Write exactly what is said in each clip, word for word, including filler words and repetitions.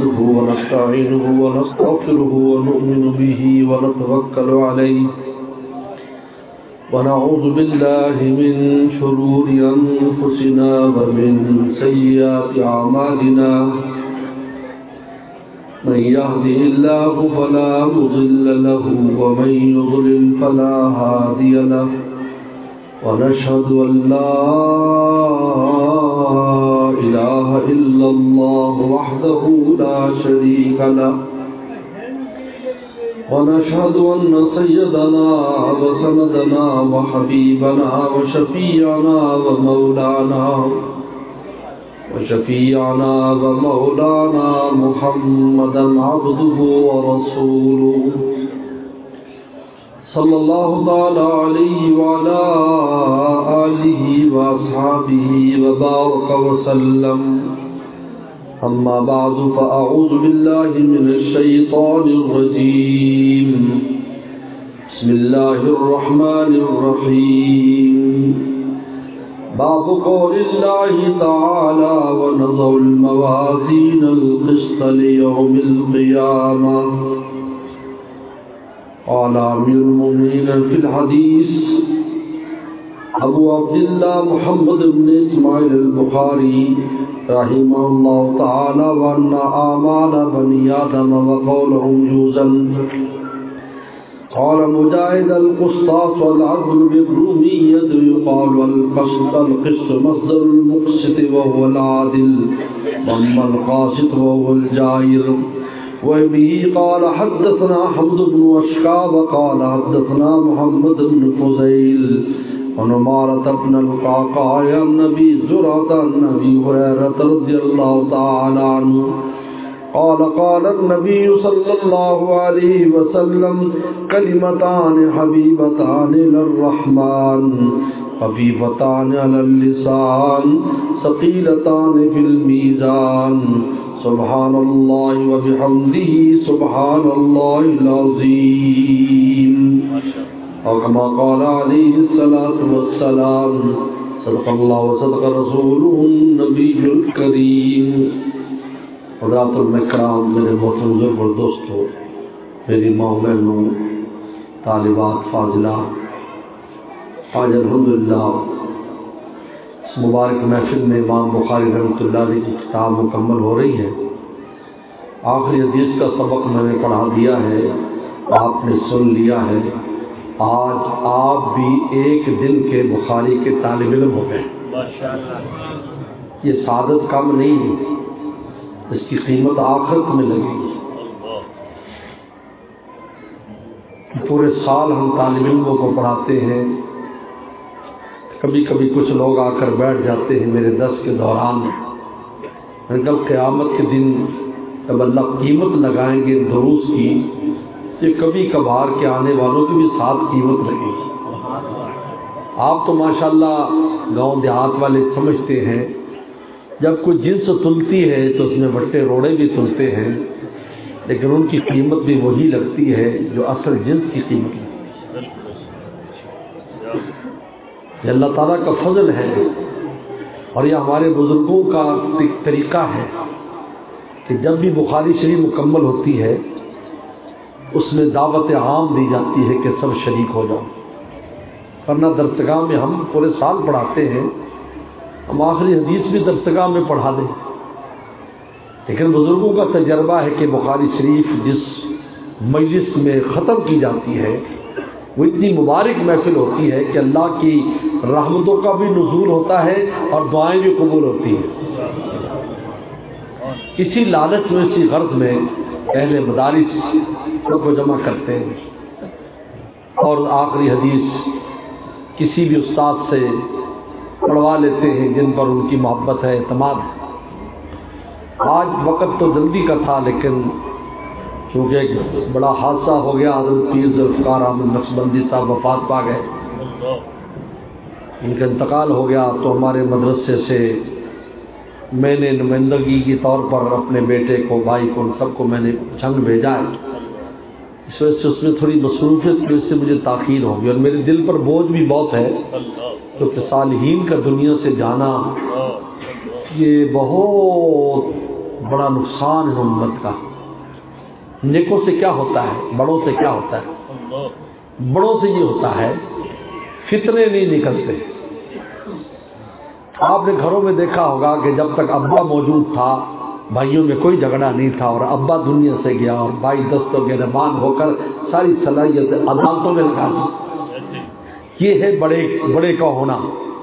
نحمده ونستعينه ونستغفره ونؤمن به ونتوكل عليه ونعوذ بالله من شرور أنفسنا ومن سيئات أعمالنا من يهده الله فلا مضل له ومن يضلل فلا هادي له ونشهد أن لا إله إلا الله وحده لا شريك له ونشهد أن سيدنا وسندنا وحبيبنا وشفيعنا ومولانا وشفيعنا ومولانا محمدا عبده ورسوله صلى الله تعالى عليه وعلى آله وأصحابه وبارك وسلم أما بعد فأعوذ بالله من الشيطان الرجيم بسم الله الرحمن الرحيم باب قول الله تعالى ونضع الموازين القسط ليوم القيامة قال أمير المؤمنين في الحديث أبو عبد الله محمد بن إسماعيل البخاري رحمه الله تعالى وأن آمال بني آدم وقولهم جوزا قال مجاهد القسطاس والعدل بالرومية يقال القسط القسط مصدر المقسط وهو العادل وأما القاسط وهو الجائر وبه قال حدثنا حمد بن أشكاب قال حدثنا محمد بن فزيل ونمارة بن القعقاع النبي زرعة النبي هريرة رضي الله تعالى عنه قال قال النبي صلى الله عليه وسلم كلمتان حبيبتان للرحمن خفيفتان على اللسان ثقيلتان في الميزان سبحان الله وبحمده سبحان الله العظيم اور كما قال عليه الصلاة والسلام صدق الله وصدق رسوله النبي الكريم. حضرات الکرام، میرے محترم بزرگ اور دوستو، میری ماں بہنوں، طالبات فاضلہ، آج الحمدللہ اس مبارک محفل میں امام بخاری رحمۃ اللہ علیہ کی کتاب مکمل ہو رہی ہے. آخری حدیث کا سبق میں نے پڑھا دیا ہے، آپ نے سن لیا ہے. آج آپ بھی ایک دن کے بخاری کے طالب علم ہو گئے. یہ سعادت کم نہیں ہے، اس کی قیمت آخرت میں لگے گی. پورے سال ہم طالب علموں کو پڑھاتے ہیں. کبھی کبھی کچھ لوگ آ کر بیٹھ جاتے ہیں میرے درس کے دوران. کل قیامت کے دن جب اللہ قیمت لگائیں گے دروس کی، یہ کبھی کبھار کے آنے والوں کی بھی ساتھ قیمت لگے گی. آپ تو ماشاءاللہ گاؤں دیہات والے سمجھتے ہیں جب کوئی جنس تلتی ہے تو اس میں بٹے روڑے بھی تلتے ہیں، لیکن ان کی قیمت بھی وہی لگتی ہے جو اصل جنس کی قیمت لگتی ہے. یہ اللہ تعالیٰ کا فضل ہے اور یہ ہمارے بزرگوں کا طریقہ ہے کہ جب بھی بخاری شریف مکمل ہوتی ہے اس میں دعوت عام دی جاتی ہے کہ سب شریک ہو جاؤ. ورنہ درسگاہ میں ہم پورے سال پڑھاتے ہیں، ہم آخری حدیث بھی درسگاہ میں پڑھا دیں، لیکن بزرگوں کا تجربہ ہے کہ بخاری شریف جس مجلس میں ختم کی جاتی ہے وہ اتنی مبارک محفل ہوتی ہے کہ اللہ کی رحمتوں کا بھی نزول ہوتا ہے اور دعائیں بھی قبول ہوتی ہیں. اسی لالچ میں، اسی غرض میں اہل مدارس کو جمع کرتے ہیں اور آخری حدیث کسی بھی استاد سے پڑھوا لیتے ہیں جن پر ان کی محبت ہے، اعتماد ہے. آج وقت تو جلدی کا تھا، لیکن چونکہ ایک بڑا حادثہ ہو گیا، حضرت پیر ذوالفقار احمد نقشبندی صاحب وفات پا گئے، ان کا انتقال ہو گیا. تو ہمارے مدرسے سے میں نے نمائندگی کے طور پر اپنے بیٹے کو، بھائی کو، ان سب کو میں نے جھنگ بھیجا ہے. اس وجہ سے اس میں تھوڑی مصروفیت کی وجہ سے مجھے تاخیر ہوگی اور میرے دل پر بوجھ بھی بہت ہے، کیونکہ صالحین کا دنیا سے جانا یہ بہت بڑا نقصان ہے امت کا. نیکوں سے کیا ہوتا ہے, بڑوں سے کیا ہوتا ہے؟ بڑوں سے یہ ہوتا ہے فتنے نہیں نکلتے. آپ نے گھروں میں دیکھا ہوگا کہ جب تک ابا موجود تھا بھائیوں میں کوئی جھگڑا نہیں تھا, اور ابا دنیا سے گیا اور بھائی دستوں کے نمان ہو کر ساری صلاحیت عدالتوں میں لگا دی. یہ ہے بڑے بڑے کا ہونا.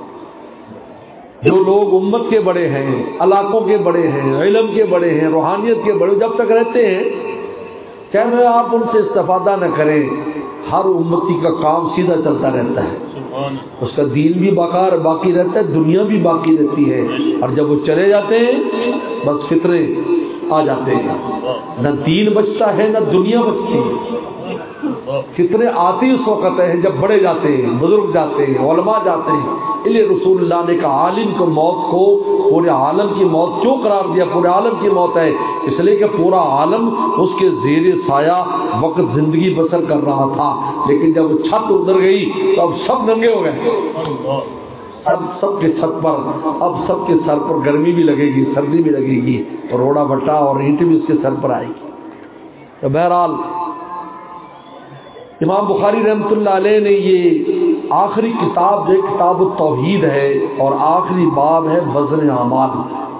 جو لوگ امت کے بڑے ہیں, علاقوں کے بڑے ہیں, علم کے بڑے ہیں, روحانیت کے بڑے, جب تک رہتے ہیں چاہے آپ ان سے استفادہ نہ کریں, ہر امتی کا کام سیدھا چلتا رہتا ہے. اس کا دین بھی باقار باقی رہتا ہے, دنیا بھی باقی رہتی ہے. اور جب وہ چلے جاتے ہیں بس فطرے آ جاتے ہیں, نہ دین بچتا ہے نہ دنیا بچتی ہے. فطرے آتی اس وقت ہے جب بڑے جاتے ہیں, بزرگ جاتے ہیں, علماء جاتے ہیں. اس لیے رسول اللہ نے کہا عالم کو موت کو پورے عالم کی موت کیوں قرار دیا؟ پورے عالم کی موت ہے اس لیے کہ پورا عالم اس کے زیر سایہ وقت زندگی بسر کر رہا تھا, لیکن جب وہ چھت اتر گئی تو اب سب ننگے ہو گئے. اب سب کے چھت پر, اب سب کے سر پر گرمی بھی لگے گی, سردی بھی لگے گی, اور روڑا بٹا اور اینٹ بھی اس کے سر پر آئے گی. تو بہرحال امام بخاری رحمۃ اللہ علیہ نے یہ آخری کتاب جو کتاب التوحید ہے اور آخری باب ہے وزن اعمال.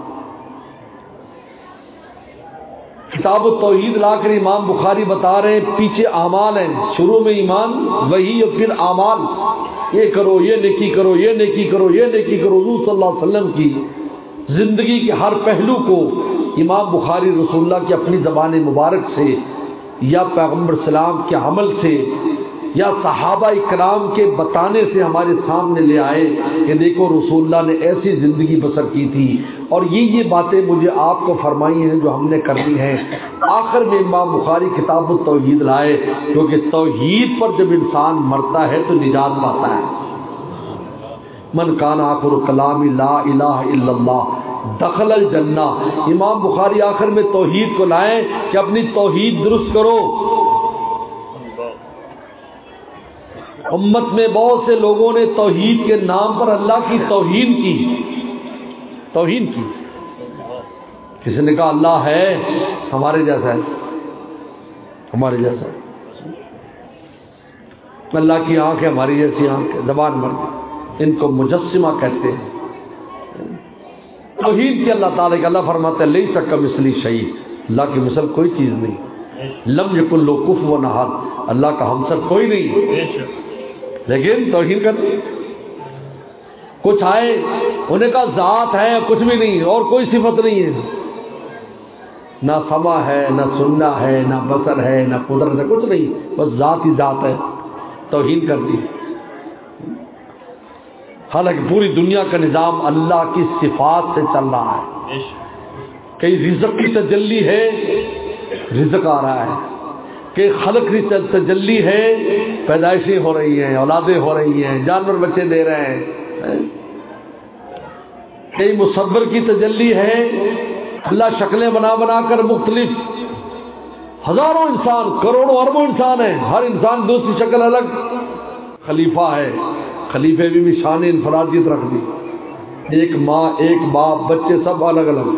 کتاب التوحید لا کر امام بخاری بتا رہے ہیں پیچھے اعمال ہیں, شروع میں ایمان وہی اور پھر اعمال. یہ کرو, یہ نیکی کرو, یہ نیکی کرو, یہ نیکی کرو. حضور صلی اللہ علیہ وسلم کی زندگی کے ہر پہلو کو امام بخاری رسول اللہ کی اپنی زبان مبارک سے یا پیغمبر سلام کے عمل سے یا صحابہ اکرام کے بتانے سے ہمارے سامنے لے آئے کہ دیکھو رسول اللہ نے ایسی زندگی بسر کی تھی, اور یہ یہ باتیں مجھے آپ کو فرمائی ہیں جو ہم نے کرنی ہیں. آخر میں امام بخاری کتاب التوحید لائے, کیونکہ توحید پر جب انسان مرتا ہے تو نجات پاتا ہے. من کان آخر کلام لا الہ الا اللہ دخل الجنہ. امام بخاری آخر میں توحید کو لائیں کہ اپنی توحید درست کرو. امت میں بہت سے لوگوں نے توحید کے نام پر اللہ کی توہین کی توہین کی کسی نے کہا اللہ ہے, ہمارے جیسا ہے, ہمارے جیسا ہے. اللہ کی آنکھ ہے, ہماری جیسی آنکھ ہے, زبان مر گئی. ان کو مجسمہ کہتے ہیں. توحید کی اللہ تعالیٰ کہ اللہ فرماتا ہے لیس کمثلہ شیء, اللہ کی مثل کوئی چیز نہیں. لم یکن لہ کفوا احد, اللہ کا ہمسر کوئی نہیں. لیکن توحید کرتے کچھ آئے انہیں کہا ذات ہے, کچھ بھی نہیں, اور کوئی صفت نہیں ہے, نہ سما ہے, نہ سننا ہے, نہ بصر ہے, نہ قدرت ہے, کچھ نہیں, بس ذات ہی ذات ہے. توحید کر دی. حالانکہ پوری دنیا کا نظام اللہ کی صفات سے چل رہا ہے. کئی رزق کی تجلی ہے, رزق آ رہا ہے. کہ خلق کی تجلی ہے, پیدائشیں ہو رہی ہیں, اولادیں ہو رہی ہیں, جانور بچے دے رہے ہیں. کئی مصور کی تجلی ہے, اللہ شکلیں بنا بنا کر مختلف ہزاروں انسان, کروڑوں اربوں انسان ہیں, ہر انسان دوسری شکل الگ. خلیفہ ہے, خلیفے بھی بھی شان انفرادیت رکھ دی. ایک ماں, ایک باپ, بچے سب الگ الگ.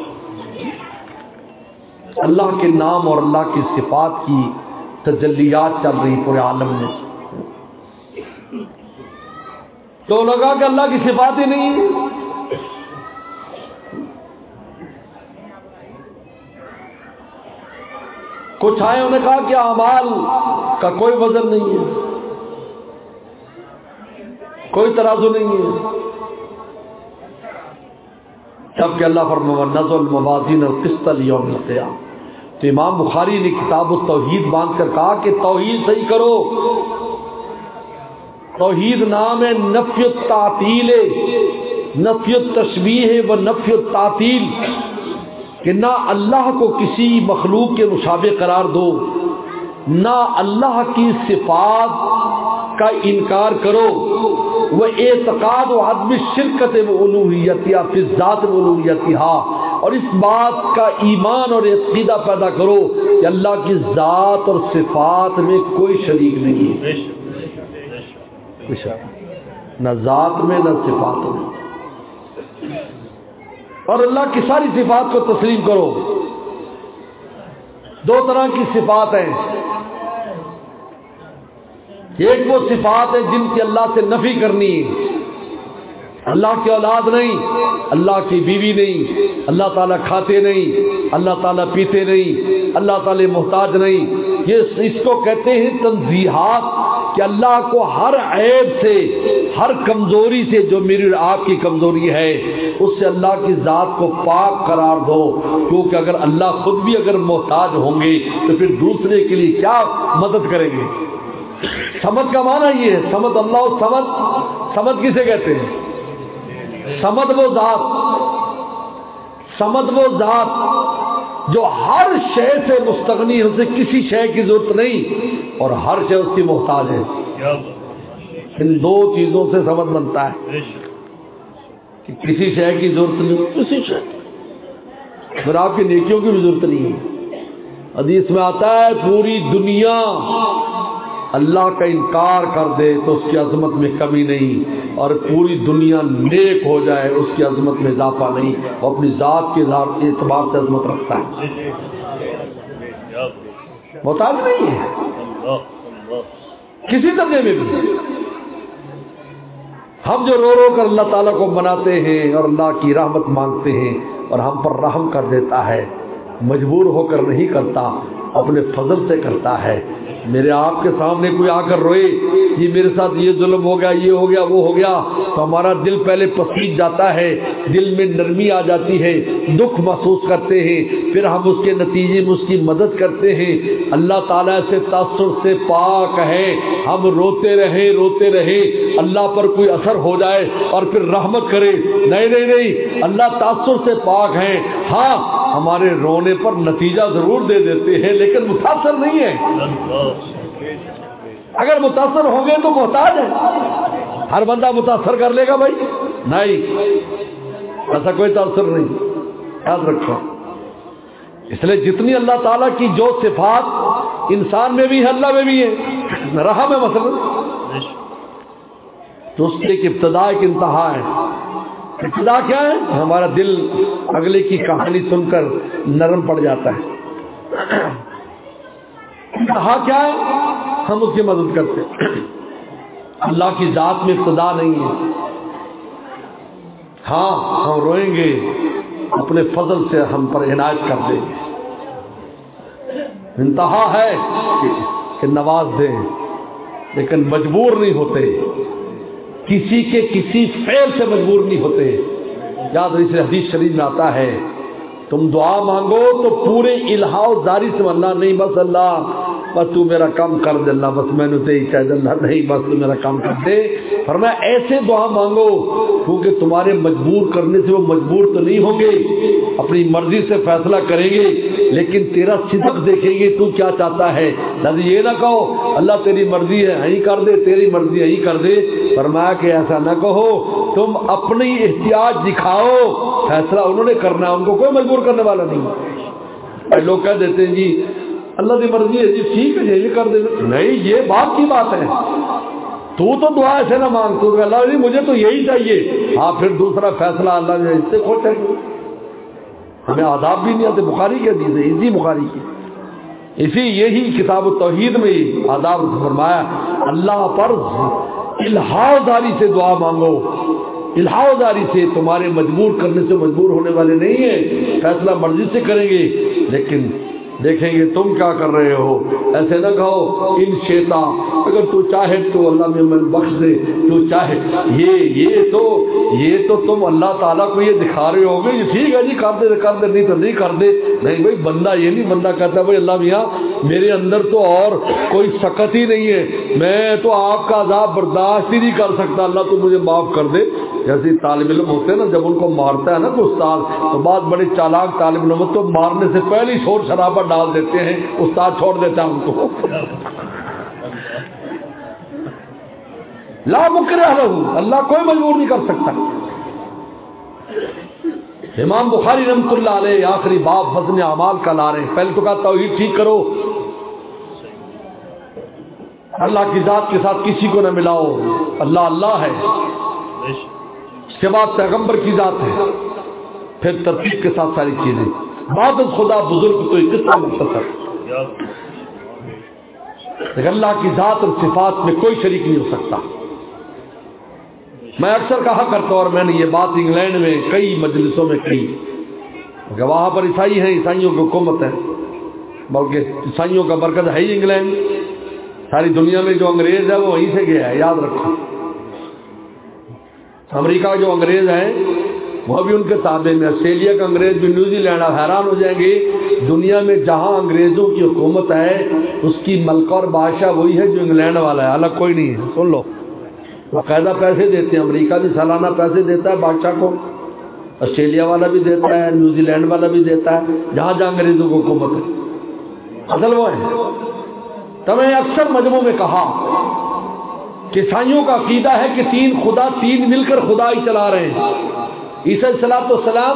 اللہ کے نام اور اللہ کی صفات کی تجلیات چل رہی پورے عالم میں. تو لگا کہ اللہ کی صفات ہی نہیں ہے. کچھ آئے انہوں نے کہا کہ اعمال کا کوئی وزن نہیں ہے, کوئی ترازو نہیں ہے. جب کہ اللہ فرمایا نزل الموازین القسط لیوم القیامہ. تو امام بخاری نے کتاب التوحید باندھ کر کہا کہ توحید صحیح کرو. توحید نام ہے نفی التعطیل, نفی التشبیہ و نفی التعطیل, کہ نہ اللہ کو کسی مخلوق کے مشابہ قرار دو, نہ اللہ کی صفات کا انکار کرو. وہ اعتقاد و عدم شرکت و الوہیتہ فی الذات و الوہیتہا, اور اس بات کا ایمان اور عقیدہ پیدا کرو کہ اللہ کی ذات اور صفات میں کوئی شریک نہیں ہے, نہ ذات میں نہ صفات میں. اور اللہ کی ساری صفات کو تسلیم کرو. دو طرح کی صفات ہیں. ایک وہ صفات ہے جن کی اللہ سے نفی کرنی ہے. اللہ کی اولاد نہیں, اللہ کی بیوی نہیں, اللہ تعالیٰ کھاتے نہیں, اللہ تعالیٰ پیتے نہیں, اللہ تعالیٰ محتاج نہیں. یہ اس کو کہتے ہیں تنزیہات, کہ اللہ کو ہر عیب سے, ہر کمزوری سے, جو میری اور آپ کی کمزوری ہے اس سے اللہ کی ذات کو پاک قرار دو. کیونکہ اگر اللہ خود بھی اگر محتاج ہوں گے تو پھر دوسرے کے لیے کیا مدد کریں گے. سمد کا معنی یہ ہے, سمد اللہ سمد. سمد کسے کہتے ہیں؟ سمد وہ ذات, سمد وہ ذات جو ہر شے سے مستغنی ہے, اسے کسی شے کی ضرورت نہیں اور ہر شے اس کی محتاج ہے. ان دو چیزوں سے سمد بنتا ہے کہ کسی شے کی ضرورت نہیں, کسی شے پھر آپ کی نیکیوں کی بھی ضرورت نہیں ہے. حدیث میں آتا ہے پوری دنیا اللہ کا انکار کر دے تو اس کی عظمت میں کمی نہیں, اور پوری دنیا نیک ہو جائے اس کی عظمت میں اضافہ نہیں. وہ اپنی ذات کے اعتبار سے عظمت رکھتا ہے, محتاج نہیں ہے کسی درجے میں بھی. ہم جو رو رو کر اللہ تعالیٰ کو مناتے ہیں اور اللہ کی رحمت مانگتے ہیں اور ہم پر رحم کر دیتا ہے, مجبور ہو کر نہیں کرتا, اپنے فضل سے کرتا ہے. میرے آپ کے سامنے کوئی آ کر روئے یہ میرے ساتھ یہ ظلم ہو گیا, یہ ہو گیا, وہ ہو گیا, تو ہمارا دل پہلے پسیج جاتا ہے, دل میں نرمی آ جاتی ہے, دکھ محسوس کرتے ہیں, پھر ہم اس کے نتیجے میں اس کی مدد کرتے ہیں. اللہ تعالیٰ سے تاثر سے پاک ہے, ہم روتے رہیں روتے رہیں اللہ پر کوئی اثر ہو جائے اور پھر رحمت کرے. نہیں نہیں نہیں, اللہ تاثر سے پاک ہیں. ہاں ہمارے رونے پر نتیجہ ضرور دے دیتے ہیں لیکن متاثر نہیں ہے. اگر متاثر ہوں گے تو محتاج ہے. ہر بندہ متاثر کر لے گا بھائی, نہیں, ایسا کوئی تاثر نہیں, یاد رکھو. اس لیے جتنی اللہ تعالیٰ کی جو صفات انسان میں بھی ہے اللہ میں بھی ہے. رحم ہے مثلا, تو اس کی ایک ابتدا ایک انتہا ہے. ابتدا کیا ہے؟ ہمارا دل اگلے کی کہانی سن کر نرم پڑ جاتا ہے. کہا کیا ہے؟ ہم اس کی مدد کرتے ہیں. اللہ کی ذات میں ابتدا نہیں ہے. ہاں ہم روئیں گے, اپنے فضل سے ہم پر عنایت کر دیں گے. انتہا ہے کہ نواز دیں, لیکن مجبور نہیں ہوتے, کسی کے کسی فعل سے مجبور نہیں ہوتے. یاد رکھیے حدیث شریف میں آتا ہے تم دعا مانگو تو پورے الہا و زاری سے, اللہ نہیں بس اللہ بس تو میرا کام کر دے, اللہ بس میں نے تیری چاہے اللہ نہیں بس تو میرا کام کر دے. فرمایا ایسے دعا مانگو کیونکہ تمہارے مجبور کرنے سے وہ مجبور تو نہیں ہوں گے, اپنی مرضی سے فیصلہ کریں گے, لیکن تیرا صدق دیکھیں گے تو کیا چاہتا ہے. لہذا یہ نہ کہو اللہ تیری مرضی ہے یہی کر دے, تیری مرضی یہی کر دے. فرمایا کہ ایسا نہ کہو, تم اپنی احتیاط دکھاؤ, فیصلہ انہوں نے کرنا ہے, ان کو کوئی مجبور کرنے والا نہیں. لوگ کہہ دیتے ہیں جی اللہ کی مرضی ہے جی ٹھیک ہے یہ کر دے. نہیں, یہ بات کی بات ہے. تو تو دعا ایسے نہ مانگ, تو اللہ جی مجھے تو یہی چاہیے. ہاں پھر دوسرا فیصلہ اللہ نے اس سے کھول چاہیے. ہمیں آداب بھی نہیں آتے. بخاری کے حدیث ہے, اسی بخاری کی, اسی یہی کتاب التوحید میں آداب فرمایا اللہ پر الہا داری سے دعا مانگو. الہا داری سے, تمہارے مجبور کرنے سے مجبور ہونے والے نہیں ہیں, فیصلہ مرضی سے کریں گے, لیکن دیکھیں گے تم کیا کر رہے ہو. ایسے نہ کہو ان شیطا, اگر تو چاہے تو اللہ میں من بخش دے, تو چاہے یہ یہ تو یہ تو تم اللہ تعالیٰ کو یہ دکھا رہے ہو گے ٹھیک ہے جی کر دے کر دے, نہیں تو نہیں کر دے. نہیں بھائی, بندہ یہ نہیں, بندہ کہتا ہے بھائی اللہ میاں میرے اندر تو اور کوئی سخت ہی نہیں ہے, میں تو آپ کا عذاب برداشت ہی نہیں کر سکتا, اللہ تو مجھے معاف کر دے. جیسے طالب علم ہوتے ہیں نا, جب ان کو مارتا ہے نا تو استاد, تو بعد بڑے چالاک طالب علم تو مارنے سے پہلے ہی شور شرابہ ڈال دیتے ہیں, استاد چھوڑ دیتا ہے ان کو. لا مکرہ لہ, اللہ کوئی مجبور نہیں کر سکتا. امام بخاری رحمۃ اللہ علیہ آخری باب وزن اعمال کا لا رہے ہیں. پہلے تو کہا توحید ٹھیک کرو, اللہ کی ذات کے ساتھ کسی کو نہ ملاؤ, اللہ اللہ ہے. اس کے بعد پیغمبر کی ذات ہے, پھر ترتیب کے ساتھ ساری چیزیں. بعد از خدا بزرگ تو ایک قصہ مختصر. لیکن اللہ کی ذات اور صفات میں کوئی شریک نہیں ہو سکتا. میں اکثر کہا کرتا ہوں، اور میں نے یہ بات انگلینڈ میں کئی مجلسوں میں کی کہ وہاں پر عیسائی ہیں، عیسائیوں کی حکومت ہے، بلکہ عیسائیوں کا مرکز ہے ہی انگلینڈ. ساری دنیا میں جو انگریز ہے وہ وہیں سے گیا ہے، یاد رکھو. امریکہ کا جو انگریز ہیں وہ بھی ان کے تابع میں، آسٹریلیا کا انگریز بھی، نیوزی لینڈ. آپ حیران ہو جائیں گے دنیا میں جہاں انگریزوں کی حکومت ہے اس کی ملکہ اور بادشاہ وہی ہے جو انگلینڈ والا ہے، الگ کوئی نہیں ہے. سن لو، باقاعدہ پیسے دیتے ہیں. امریکہ بھی سالانہ پیسے دیتا ہے بادشاہ کو، آسٹریلیا والا بھی دیتا ہے، نیوزی لینڈ والا بھی دیتا ہے، جہاں جہاں انگریزوں کو حکومت ہے. اصل وہ ہے. تو میں اکثر مجموعوں میں کہا کہ عیسائیوں کا عقیدہ ہے کہ تین خدا، تین مل کر خدا ہی چلا رہے ہیں. عیسیٰ علیہ الصلوۃ والسلام،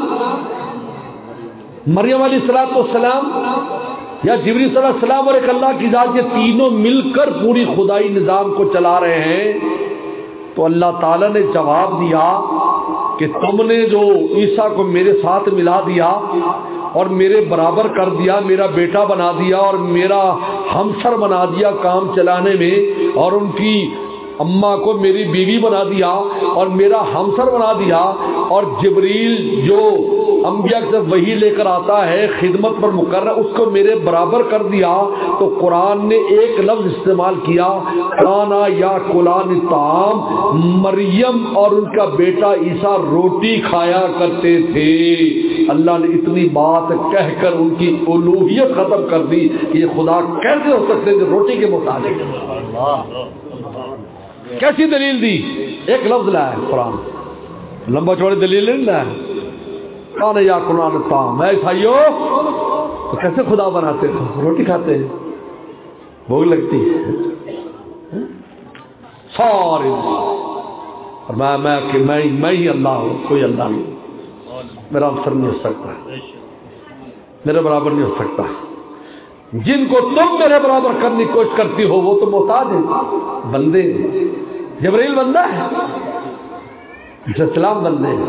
مریم علیہ الصلوۃ والسلام یا جبریل صلی اللہ علیہ وسلم اور ایک اللہ کی ذات، یہ تینوں مل کر پوری خدائی نظام کو چلا رہے ہیں. تو اللہ تعالیٰ نے جواب دیا کہ تم نے جو عیسیٰ کو میرے ساتھ ملا دیا اور میرے برابر کر دیا، میرا بیٹا بنا دیا اور میرا ہمسر بنا دیا کام چلانے میں، اور ان کی اماں کو میری بیوی بنا دیا اور میرا ہمسر بنا دیا، اور جبریل جو انبیاء سے وحی لے کر آتا ہے خدمت پر مقرر، اس کو میرے برابر کر دیا. تو قرآن نے ایک لفظ استعمال کیا، کانا یا کلان طعام. مریم اور ان کا بیٹا عیسیٰ روٹی کھایا کرتے تھے. اللہ نے اتنی بات کہہ کر ان کی الوہیت ختم کر دی کہ یہ خدا کیسے ہو سکتے ہیں جو روٹی کے محتاج ہیں. کیسی دلیل دی؟ ایک لفظ لایا ہے قرآن، لمبا چوڑی دلیل نہیں لایا. کانا یا کلان طعام. اے عیسائیوں، تو کیسے خدا بناتے ہیں؟ روٹی کھاتے ہیں، بھوک لگتی ہے سارے. اور میں میں کہ میں میں ہی اللہ ہوں، کوئی اللہ نہیں. میرا افسر نہیں ہو سکتا، میرے برابر نہیں ہو سکتا. جن کو تم میرے برابر کرنے کی کوشش کرتی ہو وہ تو محتاج ہیں، بندے. جبریل بندہ ہے، اسلام بندے ہیں.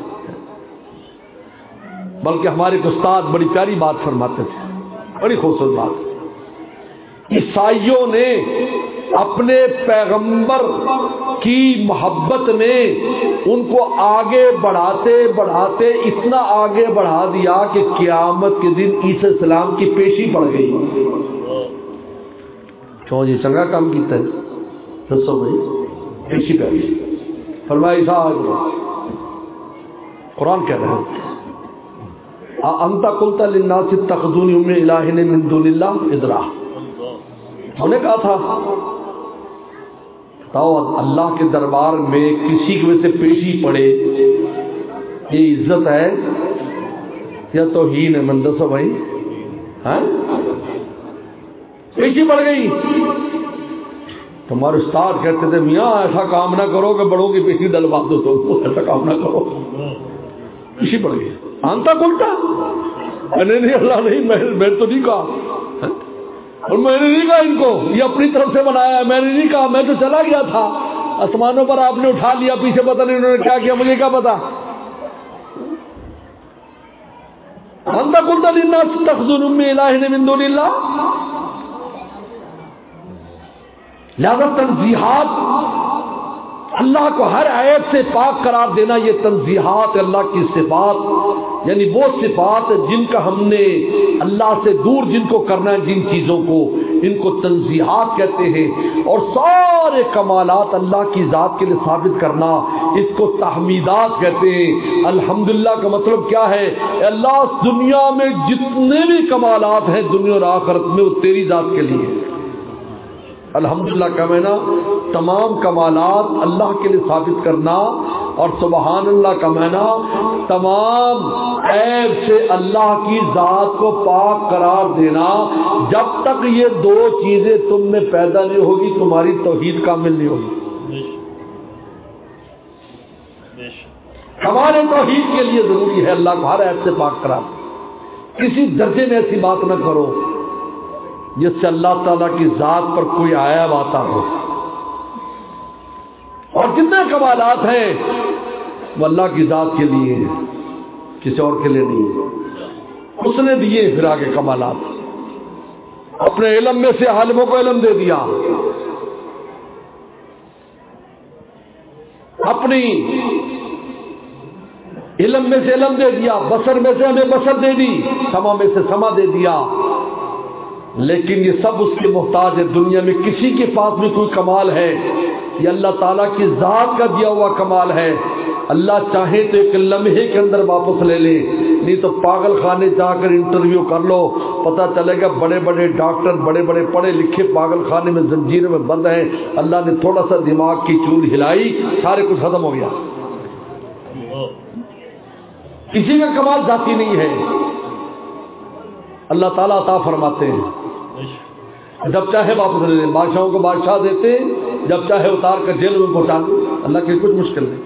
بلکہ ہمارے استاد بڑی پیاری بات فرماتے تھے، بڑی خوبصورت بات. عیسائیوں نے اپنے پیغمبر کی محبت میں ان کو آگے بڑھاتے بڑھاتے اتنا آگے بڑھا دیا کہ قیامت کے دن عیسیٰ السلام کی پیشی پڑ گئی. کیوں جی چنگا کام کیتا ہے، دسو بھائی، پیشی پہ گئی. فرمایا عیسیٰ، قرآن کہہ رہے ہیں انت قلت للناس اتخذوني وامي الہین من دون اللہ ادرا. ہم نے کہا تھا بتاؤ اللہ کے دربار میں کسی کی وجہ سے پیشی پڑے یہ عزت ہے یا توہین ہے؟ من دسو بھائی. ہاں پیشی پڑ گئی. تمہارے استاد کہتے تھے میاں ایسا کام نہ کرو کہ بڑوں کی پیشی ڈلوا دو، تو ایسا کام نہ کرو. پیشی پڑ گئی. آنتا کلتا میں نہیں، اللہ نہیں، میں تو نہیں کہا، اور میں نے نہیں کہا ان کو، یہ اپنی طرف سے بنایا ہے، میں نے نہیں کہا، میں تو چلا گیا تھا آسمانوں پر، آپ نے اٹھا لیا، پیچھے پتہ نہیں انہوں نے کیا کیا، مجھے کیا پتا. انت قلت للناس اتخذوني وامي الہین من دون اللہ. لہذا تنزیہات، اللہ کو ہر عیب سے پاک قرار دینا، یہ تنزیہات اللہ کی صفات، یعنی وہ صفات جن کا ہم نے اللہ سے دور جن کو کرنا ہے، جن چیزوں کو، ان کو تنزیہات کہتے ہیں. اور سارے کمالات اللہ کی ذات کے لیے ثابت کرنا، اس کو تحمیدات کہتے ہیں. الحمدللہ کا مطلب کیا ہے؟ اللہ دنیا میں جتنے بھی کمالات ہیں دنیا اور آخرت میں وہ تیری ذات کے لیے. الحمدللہ کا معنی تمام کمالات اللہ کے لیے ثابت کرنا، اور سبحان اللہ کا معنی تمام عیب سے اللہ کی ذات کو پاک قرار دینا. جب تک یہ دو چیزیں تم میں پیدا نہیں ہوگی تمہاری توحید کامل نہیں ہوگی. ہمارے توحید کے لیے ضروری ہے اللہ کو ہر عیب سے پاک قرار. کسی درجے میں ایسی بات نہ کرو جس سے اللہ تعالیٰ کی ذات پر کوئی عیب آتا ہو. اور جتنے کمالات ہیں وہ اللہ کی ذات کے لیے ہیں. کسی اور کے لیے نہیں ہے. اس نے دیے پھر آگے کمالات. اپنے علم میں سے عالموں کو علم دے دیا, اپنی علم میں سے علم دے دیا, بصر میں سے ہمیں بصر دے دی, سما میں سے سما دے دیا. لیکن یہ سب اس کے محتاج ہے. دنیا میں کسی کے پاس بھی کوئی کمال ہے یہ اللہ تعالیٰ کی ذات کا دیا ہوا کمال ہے. اللہ چاہے تو ایک لمحے کے اندر واپس لے لے, نہیں تو پاگل خانے جا کر انٹرویو کر لو, پتہ چلے گا بڑے بڑے ڈاکٹر بڑے بڑے پڑھے لکھے پاگل خانے میں زنجیروں میں بند ہیں. اللہ نے تھوڑا سا دماغ کی چور ہلائی, سارے کچھ ختم ہو گیا. کسی کا کمال ذاتی نہیں ہے, اللہ تعالیٰ عطا فرماتے ہیں, جب چاہے واپس لے لیں. بادشاہوں کو بادشاہ دیتے, جب چاہے اتار کر جیل میں پہنچا دیں, اللہ کی کچھ مشکل نہیں.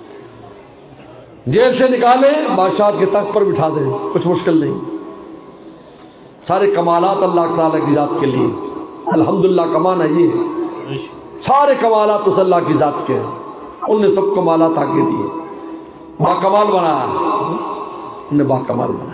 جیل سے نکالے بادشاہ کے تخت پر بٹھا دیں, کچھ مشکل نہیں. سارے کمالات اللہ تعالیٰ کی ذات کے لیے. الحمدللہ کمانا یہ ہے, سارے کمالات اس اللہ کی ذات کے ہیں. انہوں نے سب کمالات آگے دیے, با کمال بنایا, انہوں نے با کمال بنایا.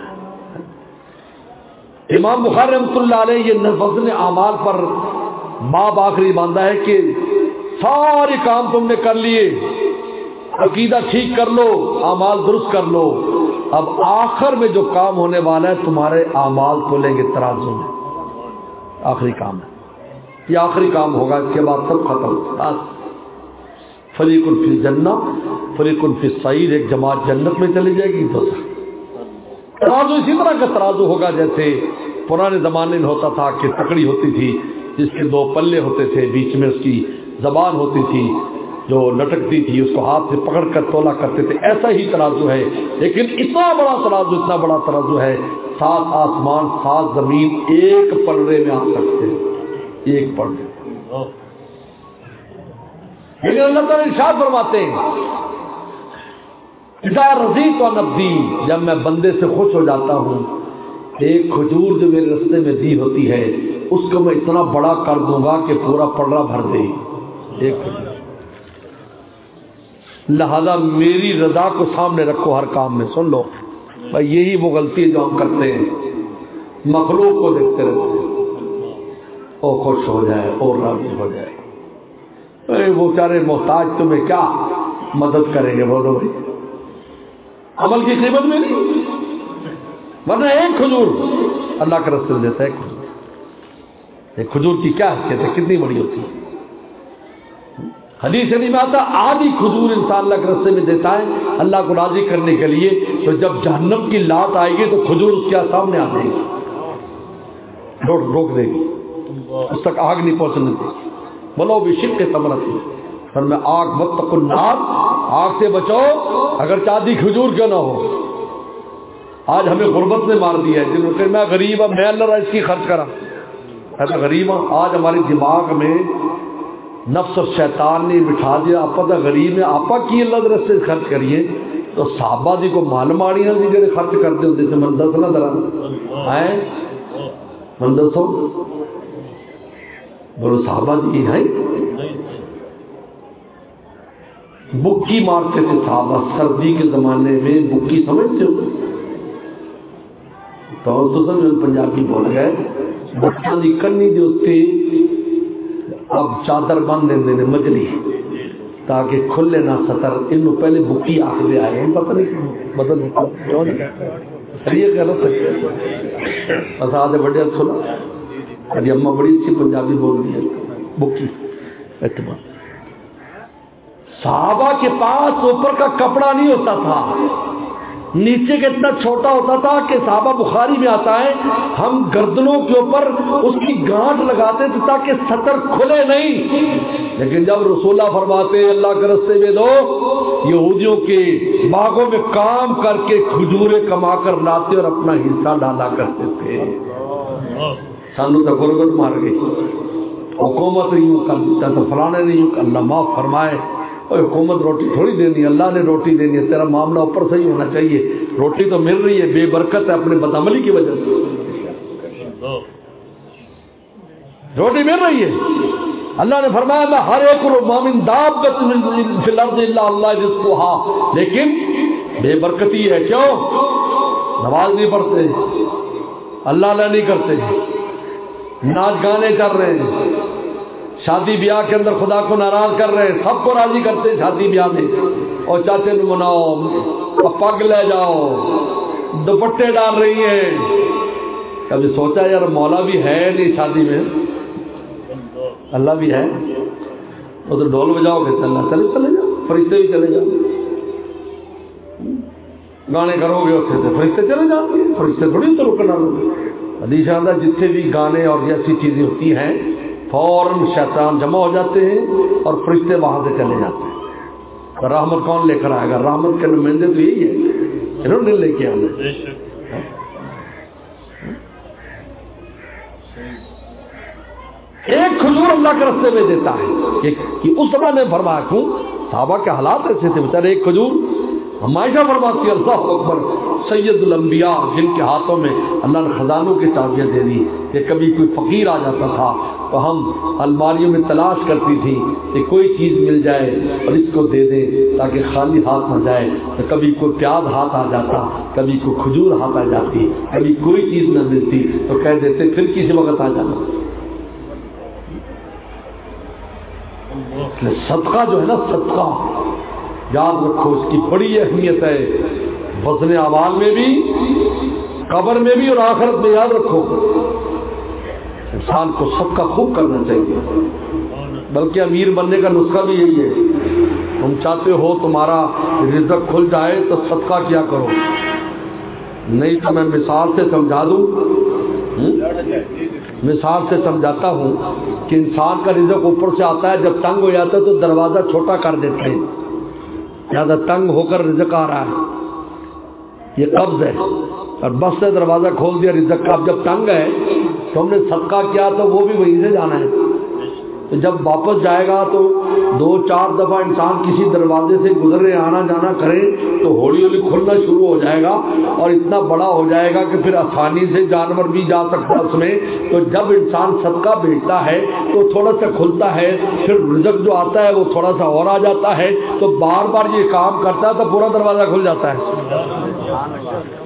امام بخاری رحمۃ اللہ علیہ یہ وزن اعمال پر باب آخری باندھا ہے کہ سارے کام تم نے کر لیے, عقیدہ ٹھیک کر لو, اعمال درست کر لو, اب آخر میں جو کام ہونے والا ہے تمہارے اعمال تولیں گے ترازو میں. آخری کام ہے یہ, آخری کام ہوگا, اس کے بعد سب ختم. بس فریق فی الجنہ فریق فی السعیر, ایک جماعت جنت میں چلی جائے گی. تو ترازو اسی طرح کا ترازو ہوگا جیسے پرانے زمانے میں ہوتا تھا کہ تکڑی ہوتی تھی جس کے دو پلے ہوتے تھے, بیچ میں اس کی زبان ہوتی تھی جو لٹکتی تھی, اس کو ہاتھ سے پکڑ کر تولا کرتے تھے. ایسا ہی ترازو ہے, لیکن اتنا بڑا ترازو اتنا بڑا ترازو ہے, سات آسمان سات زمین ایک پلڑے میں آ سکتے ہیں, ایک پلڑے. لیکن اللہ تعالیٰ ارشاد فرماتے ہیں اذا رضیت نبی, جب میں بندے سے خوش ہو جاتا ہوں, ایک کھجور جو میرے رستے میں دی ہوتی ہے اس کو میں اتنا بڑا کر دوں گا کہ پورا پلڑا بھر دے. ایک کھجور. لہذا میری رضا کو سامنے رکھو ہر کام میں. سن لو بھائی, یہی وہ غلطی ہے جو ہم کرتے ہیں, مخلوق کو دیکھتے رہتے ہیں, او خوش ہو جائے اور راضی ہو جائے. اے وہ بیچارے محتاج تمہیں کیا مدد کریں گے, بولو بھائی, عمل کی قیمت میں نہیں. ورنہ ایک کھجور اللہ کا رسول دیتا ہے. ایک کھجور کی کیا حیثیت ہے, کتنی بڑی ہوتی ہے. حدیث نہیں میں آتا آدھی کھجور انسان اللہ کے رستے میں دیتا ہے اللہ کو راضی کرنے کے لیے, تو جب جہنم کی لات آئے گی تو کھجور اس کے سامنے آ جائے گی, روک دے گی, اس تک آگ نہیں پہنچنے دے گی. بولو بھی شق تمرت پر میں آگ مت النار, آگ سے بچاؤ اگر چاندی کھجور کیوں نہ ہو. آج ہمیں غربت نے مار دیا ہے, جنہوں نے میں غریب ہوں, میں اللہ اس کی خرچ کرا, میں غریب ہوں. آج ہمارے دماغ میں نفس اور شیطان نے بٹھا دیا آپ تو غریب ہے, آپ کی اللہ رستے خرچ کریے. تو صحابہ جی کو معلوم آڑی نا جی جڑے خرچ کرتے ہوتے تھے, من دس نہ ذرا ہے من دسو, بولو صحابہ جی ہیں بکی مارتے تھے صحابہ. سردی کے زمانے میں بکی سمجھتے ہو تو سمجھ پنجابی بول گئے, بٹھا دی کنی دے اتنے اب چادر بند دیں مجلی تاکہ کھلے نہ سطر. انہوں پہلے بکی آخر آئے ہیں, پتہ نہیں بدل صحیح کہہ رہا سکتے بس آدھے بڑے سنا. ابھی اماں بڑی اچھی پنجابی بول رہی ہے. بکی اعتماد صحابہ کے پاس اوپر کا کپڑا نہیں ہوتا تھا, نیچے کا اتنا چھوٹا ہوتا تھا کہ صحابہ بخاری میں آتا ہے ہم گردنوں کے اوپر اس کی گانٹ لگاتے تھے تاکہ سطر کھلے نہیں. لیکن جب رسول اللہ فرماتے اللہ کے رستے میں دو, یہودیوں کے باغوں میں کام کر کے کھجورے کما کر لاتے اور اپنا حصہ ڈالا کرتے تھے. سانو تو غربت مار گئی, حکومت نہیں یوں کر تو فلانے نہیں یوں, اللہ معاف فرمائے. حکومت روٹی تھوڑی دینی, اللہ نے روٹی دینی ہے, تیرا معاملہ اوپر صحیح ہونا چاہیے. روٹی تو مل رہی ہے, بے برکت ہے اپنے بدعملی کی وجہ سے روٹی مل رہی ہے. اللہ نے فرمایا میں ہر ایک مومن دابۃ فی الارض الا اللہ رزقها, لیکن بے برکتی ہے. کیوں؟ نماز نہیں پڑھتے، اللہ اللہ نہیں کرتے، ناچ گانے کر رہے ہیں، شادی بیاہ کے اندر خدا کو ناراض کر رہے ہیں، سب کو راضی کرتے ہیں شادی بیاہ میں، اور چاچے نو مناؤ، پگ لے جاؤ، دوپٹے ڈال رہی ہیں. کبھی سوچا یار مولا بھی ہے نہیں شادی میں، اللہ بھی ہے؟ وہ تو ڈھول بجاؤ گے اللہ چلے چلے جاؤ، فرشتے بھی چلے جاؤ، گانے کرو گے اسے تو فرشتے چلے جاؤ گے، فرشتے تھوڑی تو رکنا لوگ. حدیث آتا ہے جتنے بھی گانے اور ایسی چیزیں ہوتی ہیں فوراً شیطان جمع ہو جاتے ہیں اور فرشتے وہاں سے چلے جاتے ہیں. رحمت کون لے کر آئے گا؟ رحمت کے نمائندے تو یہی ہے، انہوں نے لے کے آنا. ایک کھجور اللہ کے راستے میں دیتا ہے کہ اس زمانے میں فرمایا کیوں صحابہ کے حالات ایسے تھے بیچارے. ایک کھجور ہمائشہ فرماتی ہے اللہ اکبر سید الانبیاء جن کے ہاتھوں میں اللہ نے خزانوں کی چابیاں دے دی کہ کبھی کوئی فقیر آ جاتا تھا تو ہم الماریوں میں تلاش کرتی تھی کہ کوئی چیز مل جائے اور اس کو دے دیں تاکہ خالی ہاتھ نہ جائے. تو کبھی کوئی پیاز ہاتھ آ جاتا، کبھی کوئی کھجور ہاتھ آ جاتی، کبھی کوئی چیز نہ ملتی تو کہہ دیتے پھر کسی وقت آ جانا. صدقہ جو ہے نا، صدقہ یاد رکھو اس کی بڑی اہمیت ہے، وزن اعمال میں بھی، قبر میں بھی اور آخرت میں. یاد رکھو انسان کو صدقہ خوب کرنا چاہیے. بلکہ امیر بننے کا نسخہ بھی یہی ہے، تم چاہتے ہو تمہارا رزق کھل جائے تو صدقہ کیا کرو. نہیں تو میں مثال سے سمجھا دوں، مثال سے سمجھاتا ہوں کہ انسان کا رزق اوپر سے آتا ہے، جب تنگ ہو جاتا ہے تو دروازہ چھوٹا کر دیتے ہیں، زیادہ تنگ ہو کر رزق آ رہا ہے، یہ قبض ہے، اور بس سے دروازہ کھول دیا رزق کا. اب جب تنگ ہے تو ہم نے صدقہ کیا تو وہ بھی وہیں سے جانا ہے. تو جب واپس جائے گا تو دو چار دفعہ انسان کسی دروازے سے گزرے آنا جانا کرے تو ہولی ہولی کھلنا شروع ہو جائے گا اور اتنا بڑا ہو جائے گا کہ پھر آسانی سے جانور بھی جا سکتا اس میں. تو جب انسان صدقہ بھیجتا ہے تو تھوڑا سا کھلتا ہے، پھر رزق جو آتا ہے وہ تھوڑا سا اور آ جاتا ہے، تو بار بار یہ کام کرتا ہے تو پورا دروازہ کھل جاتا ہے.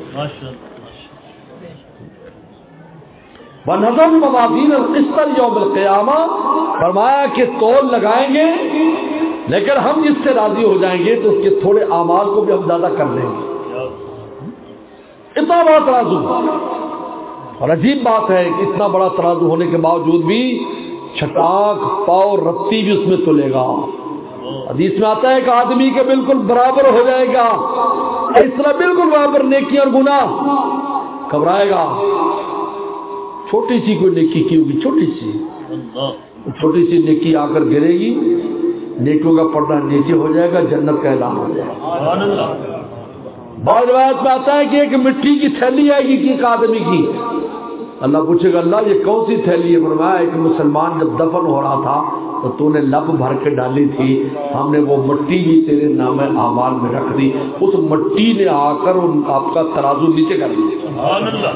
وَنَضَعُ الْمَوَازِينَ الْقِسْطَ لِيَوْمِ الْقِيَامَةِ، فرمایا کہ تول لگائیں گے لیکن ہم جس سے راضی ہو جائیں گے تو اس کے تھوڑے اعمال کو بھی ہم زیادہ کر دیں گے. اتنا بڑا ترازو، اور عجیب بات ہے کہ اتنا بڑا ترازو ہونے کے باوجود بھی چھٹاک پاؤ رتی بھی اس میں تلے گا. حدیث میں آتا ہے کہ آدمی کے بالکل برابر ہو جائے گا، اس طرح بالکل برابر نیکی اور گناہ. گھبرائے گا، چھوٹی سی کوئی نیکی کی ہوگی، چھوٹی سی چھوٹی سی نیکی آ کر گرے گی، نیکیوں کا پردہ نیچے ہو جائے گا، جنت کا اعلان ہو جائے گا. بعض روایت میں آتا ہے کہ ایک مٹی کی تھیلی آئے گی کہ ایک آدمی کی، اللہ پوچھے گا اللہ یہ کون سی تھیلی ہے؟ فرمایا ایک مسلمان جب دفن ہو رہا تھا تو تو نے لب بھر کے ڈالی تھی، ہم نے وہ مٹی بھی تیرے نام اعمال میں رکھ دی. اس مٹی نے آ کر آپ کا ترازو نیچے کر دیا.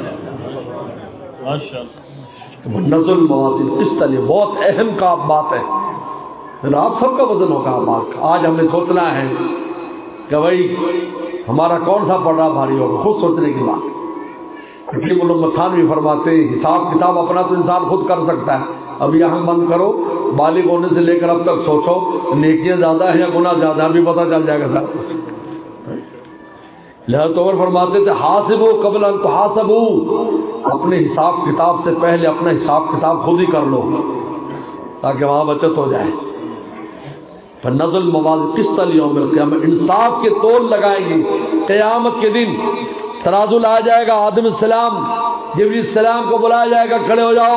نزل الموازین قسط لیے بہت اہم کا بات ہے. آپ سب کا وزن ہوگا بات کا. آج ہم نے سوچنا ہے کہ بھائی ہمارا کون سا پڑھا بھاری ہوگا، خود سوچنے کی بات. متھان بھی فرماتے ہیں حساب کتاب اپنا تو انسان خود کر سکتا ہے. اب یہاں بند کرو، بالغ ہونے سے لے کر اب تک سوچو نیکیاں زیادہ ہیں یا گناہ زیادہ ہیں، بھی پتہ چل جائے گا سر. لہذا عمر فرماتے تھے حاسبو قبل ان تحاسبو، اپنے حساب کتاب سے پہلے اپنا حساب کتاب خود ہی کر لو تاکہ وہاں بچت ہو جائے. فنزل الموازین قسط لیوم القیامہ، انصاف کے تول لگائیں گے قیامت کے دن. ترازو لایا جائے گا، آدم السلام جبریل السلام کو بلایا جائے گا کھڑے ہو جاؤ،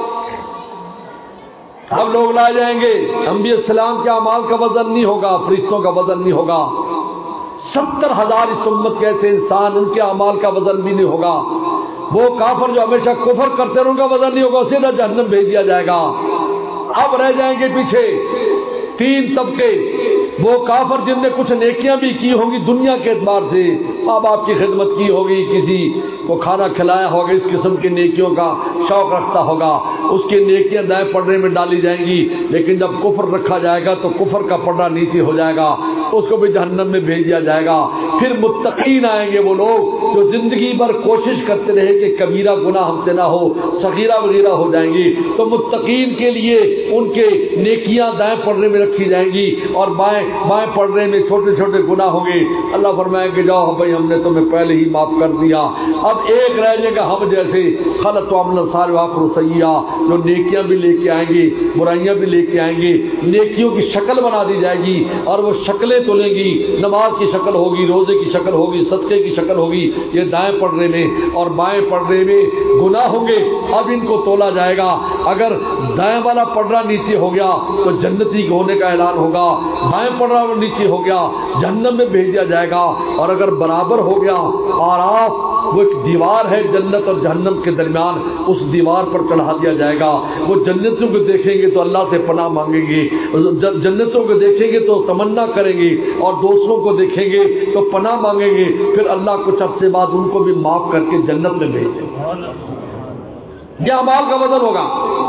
اب لوگ لائے جائیں گے. انبیاء السلام کے اعمال کا وزن نہیں ہوگا، فرشتوں کا وزن نہیں ہوگا. ستر ہزار اس امت کے ایسے انسان، ان کے اعمال کا وزن بھی نہیں ہوگا. وہ کافر جو ہمیشہ کفر کرتے ہیں ان کا وزن نہیں ہوگا، سیدھا جہنم بھیج دیا جائے گا. اب رہ جائیں گے پیچھے تین طبقے، وہ کافر جن نے کچھ نیکیاں بھی کی ہوں گی دنیا کے اعتبار سے، ماں باپ کی خدمت کی ہوگی، کسی کو کھانا کھلایا ہوگا، اس قسم کی نیکیوں کا شوق رکھتا ہوگا، اس کی نیکیاں دائیں پڑھنے میں ڈالی جائیں گی. لیکن جب کفر رکھا جائے گا تو کفر کا پردہ نیچے ہو جائے گا. اس کو بھی جہنم میں بھیج دیا جائے گا. پھر متقین آئیں گے، وہ لوگ جو زندگی بھر کوشش کرتے رہے کہ کبیرہ گناہ ہم سے نہ ہو، صغیرہ وغیرہ ہو جائیں گی. تو متقین کے لیے ان کے نیکیاں دائیں پڑھنے میں رکھی جائیں گی اور بائیں بائیں پڑھنے میں چھوٹے چھوٹے گناہ ہوں گے. اللہ فرمائیں کہ جاؤ بھائی ہم نے تمہیں پہلے ہی معاف کر دیا. اب ایک رہ جائے گا ہم جیسے خلط و عمل صالح و سیئہ، جو نیکیاں بھی لے کے آئیں گے برائیاں بھی لے کے آئیں گے. نیکیوں کی شکل بنا دی جائے گی اور وہ شکلیں تولیں گی. نماز کی شکل ہوگی، روزے کی شکل ہوگی، صدقے کی شکل ہوگی. یہ دائیں پڑھنے میں اور بائیں پڑھنے میں گناہ ہوں گے. اب ان کو تولا جائے گا. اگر دائیں والا پڑھنا نیچے ہو گیا تو جنتی ہونے کا اعلان ہوگا، بائیں پڑھنا نیچے ہو گیا جہنم میں بھیج دیا جائے گا. اور اگر برابر ہو گیا اور آپ وہ ایک دیوار ہے جنت اور جہنم کے درمیان، اس دیوار پر چڑھا دیا جائے گا. وہ جنتوں کو دیکھیں گے تو اللہ سے پناہ مانگیں گے، جنتوں کو دیکھیں گے تو تمنا کریں گے، اور دوسروں کو دیکھیں گے تو پناہ مانگیں گے. پھر اللہ کچھ عرصے بعد ان کو بھی معاف کر کے جنت میں بھیج دے گا. یہ اعمال کا وزن ہوگا.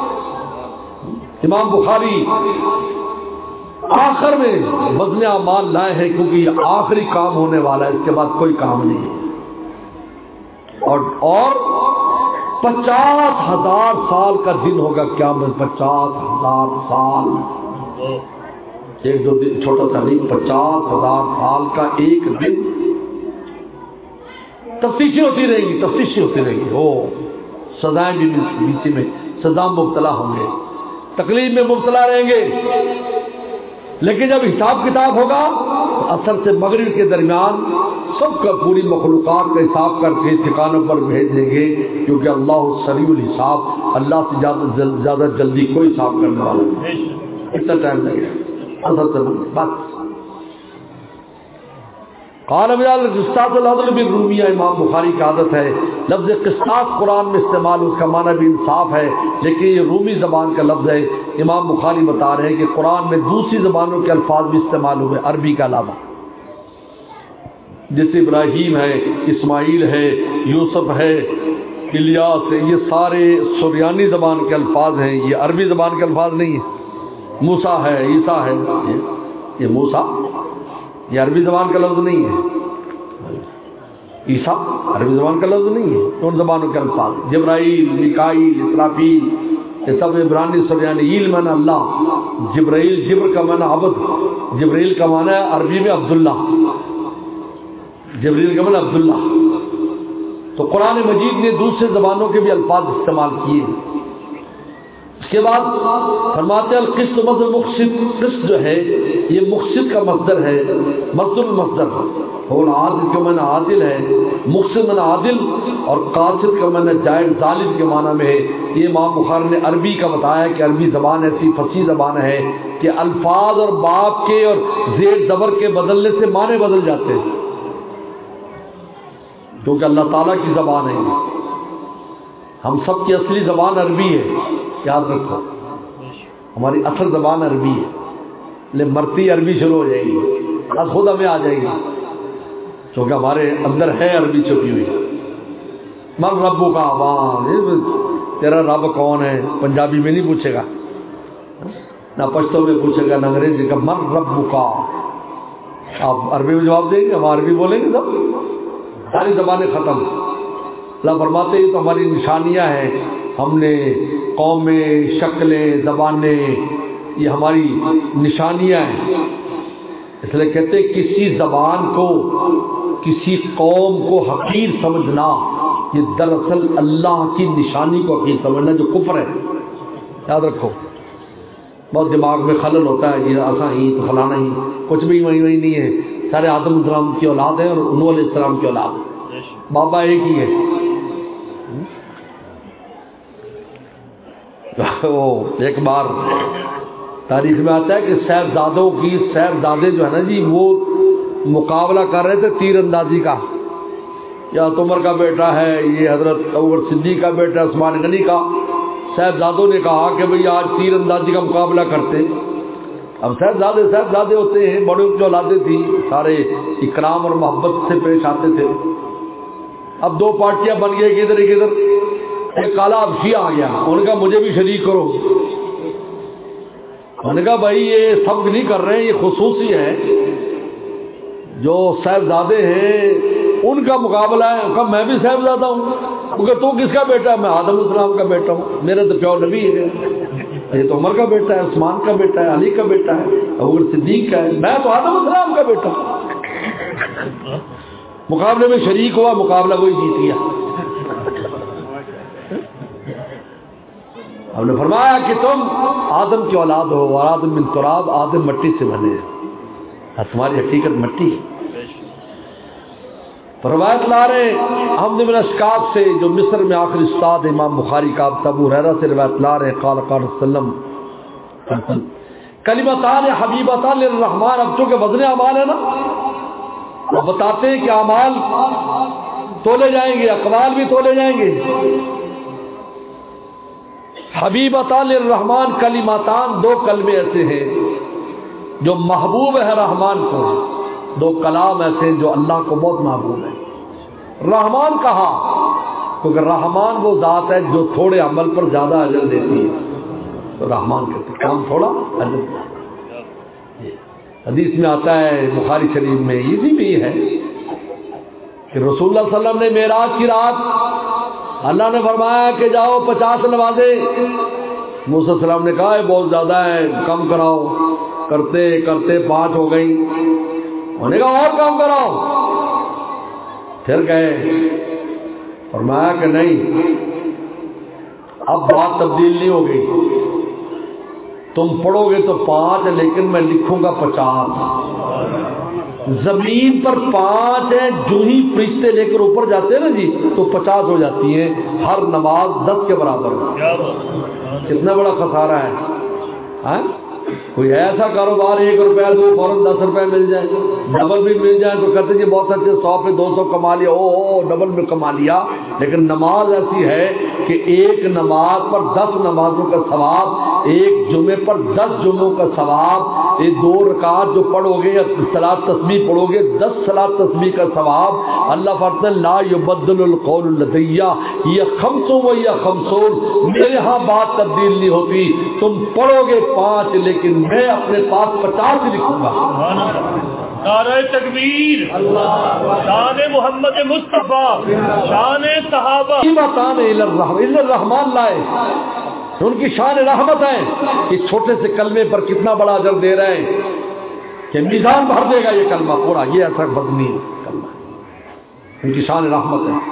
امام بخاری آخر میں وزن اعمال لائے ہیں کیونکہ یہ آخری کام ہونے والا ہے، اس کے بعد کوئی کام نہیں ہے. اور اور پچاس ہزار سال کا دن ہوگا قیامت. پچاس ہزار سال، ایک دو دن چھوٹا سا نہیں، پچاس ہزار سال کا ایک دن. تفتیشیں ہوتی رہیں گی، تفتیشیں ہوتی رہیں گی. وہ سزائیں بھی بیچ میں سزا مبتلا ہوں گے، تکلیف میں مبتلا رہیں گے. لیکن جب حساب کتاب ہوگا اثر سے مغرب کے درمیان سب کا پوری مخلوقات کا حساب کر کے ٹھکانوں پر بھیج دیں گے، کیونکہ اللہ سریع الحساب، اللہ سے زیادہ زیادہ جلدی کوئی حساب کرنے والا نہیں. اتنا ٹائم لگے گا اثر سے بس. قال قسطاس العدل بالرومیہ، امام بخاری کی عادت ہے لفظ قسطاس قرآن میں استعمال، اس کا معنی بھی انصاف ہے، لیکن یہ رومی زبان کا لفظ ہے. امام بخاری بتا رہے ہیں کہ قرآن میں دوسری زبانوں کے الفاظ بھی استعمال ہوئے عربی کا علاوہ، جیسے ابراہیم ہے، اسماعیل ہے، یوسف ہے، الیاس ہے. یہ سارے سریانی زبان کے الفاظ ہیں، یہ عربی زبان کے الفاظ نہیں ہیں. موسیٰ ہے، عیسیٰ ہے، یہ موسیٰ یہ عربی زبان کا لفظ نہیں ہے. عیسیٰ عربی زبان کا لفظ نہیں ہے، ان زبانوں کے الفاظ. جبرائیل، میکائیل، اسرافیل، یہ سب عبرانی سریانی. ایل معنی اللہ، جبرائیل جبر کا معنی عبد، جبرائیل کا معنی ہے عربی میں عبداللہ، جبرائیل کا معنی عبداللہ. تو قرآن مجید نے دوسرے زبانوں کے بھی الفاظ استعمال کیے. اس کے بعد فرماتے ہیں القسط مصدر مقسط، قسط جو ہے یہ مقسط کا مصدر ہے، مصدر المصدر. اور عادل کا معنی عادل ہے، مقسط معنی عادل، اور قاصد کا معنی جائر ظالم کے معنی میں ہے. یہ امام بخاری نے عربی کا بتایا کہ عربی زبان ایسی فصیح زبان ہے کہ الفاظ اور باب کے اور زیر زبر کے بدلنے سے معنی بدل جاتے ہیں، کیونکہ اللہ تعالیٰ کی زبان ہے. ہم سب کی اصلی زبان عربی ہے، یاد رکھو ہماری اصل زبان عربی ہے، لیکن مرتی عربی شروع ہو جائے گی، آج خود ہمیں آ جائے گی، کیونکہ ہمارے اندر ہے عربی چھپی ہوئی. من ربو کا عوام، تیرا رب کون ہے پنجابی میں نہیں پوچھے گا، نہ پشتو میں پوچھے گا، نہ انگریزی کا. من ربو کا آپ عربی میں جواب دیں گے، ہم عربی بولیں گے، سب ساری زبانیں ختم. اللہ فرماتے ہیں تو ہماری نشانیاں ہیں، ہم نے قومیں، شکلیں، زبانیں، یہ ہماری نشانیاں ہیں. اس لیے کہتے ہیں کسی زبان کو، کسی قوم کو حقیر سمجھنا یہ دراصل اللہ کی نشانی کو حقیر سمجھنا، جو کفر ہے. یاد رکھو، بہت دماغ میں خلل ہوتا ہے، یہ ایسا ہی تو فلانا ہی، کچھ بھی وہی وہی نہیں ہے. سارے آدم السلام کی اولاد ہے اور نوح علیہ السلام کی اولاد ہے، بابا ایک ہی ہے. وہ ایک بار تاریخ میں آتا ہے کہ صاحبزادوں کی صاحبزادے جو ہے نا جی، وہ مقابلہ کر رہے تھے تیر اندازی کا. یا عمر کا بیٹا ہے، یہ حضرت ابوبکر صدیق کا بیٹا عثمان غنی کا. صاحبزادوں نے کہا کہ بھئی آج تیر اندازی کا مقابلہ کرتے. اب صاحبزادے صاحبزادے ہوتے ہیں، بڑے جو اولادیں تھیں سارے اکرام اور محبت سے پیش آتے تھے. اب دو پارٹیاں بن گئی، ادھر ایک ادھر. ایک کالا ابشی آ گیا، انہوں نے کہا مجھے بھی شریک کرو. انہوں نے کہا بھائی یہ سب نہیں کر رہے ہیں، یہ خصوصی ہے، جو صاحبزادے ہیں ان کا مقابلہ ہے. کہا میں بھی صاحبزادہ ہوں. کیونکہ تو کس کا بیٹا ہے؟ میں آدم علیہ السلام کا بیٹا ہوں. میرے تو پیو نبی ہے. یہ تو عمر کا بیٹا ہے, عثمان کا بیٹا ہے, علی کا بیٹا ہے, ابوبکر صدیق کا ہے. میں تو آدم علیہ السلام کا بیٹا ہوں. مقابلے میں شریک ہوا, مقابلہ وہی جیت گیا. ہم نے فرمایا کہ تم آدم کی اولاد ہو, اور آدم من تراب, آدم مٹی سے بنے ہیں, تمہاری حقیقت مٹی ہے. روایت لا رہے ہم نے من اشکاب سے, جو مصر میں آخری استاد امام بخاری کا ابو ہریرہ سے روایت لا رہے قال قال وسلم کلمتان حبیبتان للرحمن. اب چونکہ وزن اعمال ہے نا, وہ بتاتے ہیں کہ اعمال تولے جائیں گے, اقوال بھی تولے جائیں گے. حبیبتان للرحمن کلمتان, دو کلمے ایسے ہیں جو محبوب ہے رحمان کو, دو کلام ایسے ہیں جو اللہ کو بہت محبوب ہے. رحمان کہا کیونکہ رحمان وہ ذات ہے جو تھوڑے عمل پر زیادہ اجر دیتی ہے, تو رحمان کہتے ہیں کام تھوڑا اجر. حدیث میں آتا ہے بخاری شریف میں, یہ بھی ہے کہ رسول اللہ صلی اللہ علیہ وسلم نے معراج کی رات اللہ نے فرمایا کہ جاؤ پچاس نمازیں. موسیٰ علیہ السلام نے کہا بہت زیادہ ہے, کم کراؤ. کرتے کرتے پانچ ہو گئی. انہوں نے کہا اور کام کراؤ. پھر گئے, فرمایا کہ نہیں, اب بات تبدیل نہیں ہو گئی. تم پڑھو گے تو پانچ, لیکن میں لکھوں گا پچاس. زمین پر پانچ ہیں, جو ہی فرشتے لے کر اوپر جاتے ہیں نا جی, تو پچاس ہو جاتی ہیں. ہر نماز دس کے برابر. کتنا بڑا خسارہ ہے. ہاں کوئی ایسا کاروبار ایک روپیہ دو فوراً دس روپے مل جائے, ڈبل بھی مل جائے تو کہتے ہیں بہت اچھے, سو پہ دو سو کما لیا, او او ڈبل میں کما لیا. لیکن نماز ایسی ہے کہ ایک نماز پر دس نمازوں کا ثواب, ایک جمعے پر دس جمعوں کا ثواب, یہ دو رکعت جو پڑھو گے یا صلاۃ تسبیح پڑھو گے دس صلاۃ تسبیح کا ثواب. اللہ فرماتے ہیں لا یبدل القول لدیہ, یہ خمسوں و یہ خمسون, میرے ہاں بات تبدیل نہیں ہوتی. تم پڑھو گے پانچ, لیکن میں اپنے پاس پچاس لکھوں گا. نعرہ تکبیر, شان محمد مصطفیٰ, شان صحابہ. الرحمان لائے, ان کی شان رحمت ہے. اس چھوٹے سے کلمے پر کتنا بڑا اجر دے رہے ہیں کہ میزان بھر دے گا یہ کلمہ پورا. یہ ایسا بدنی کلمہ, ان کی شان رحمت ہے.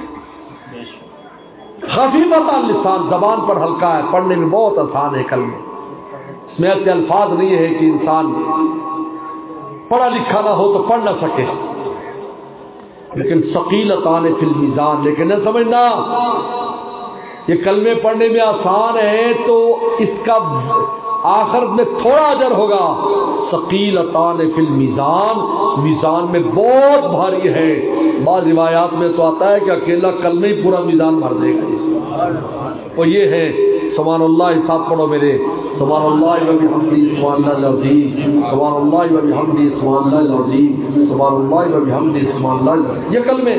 خفیفۃ اللسان, زبان پر ہلکا ہے, پڑھنے میں بہت آسان ہے کلمہ. اس میں ایسے الفاظ نہیں ہے کہ انسان پڑھا لکھا نہ ہو تو پڑھ نہ سکے, لیکن ثقیلتان فی المیزان. لیکن نہ سمجھنا یہ کلمے پڑھنے میں آسان ہے تو اس کا آخر میں تھوڑا اجر ہوگا. ثقیلتان فی المیزان, میزان میں بہت بھاری ہے. بعض روایات میں تو آتا ہے کہ اکیلا کلمہ ہی پورا میزان بھر دے گا. وہ یہ ہے سبحان اللہ. ساتھ پڑھو میرے, سبحان اللہ و بحمدہ سبحان اللہ العظیم, سبحان اللہ و بحمدہ سبحان اللہ العظیم, سبحان اللہ و بحمدہ سبحان اللہ. یہ کلمے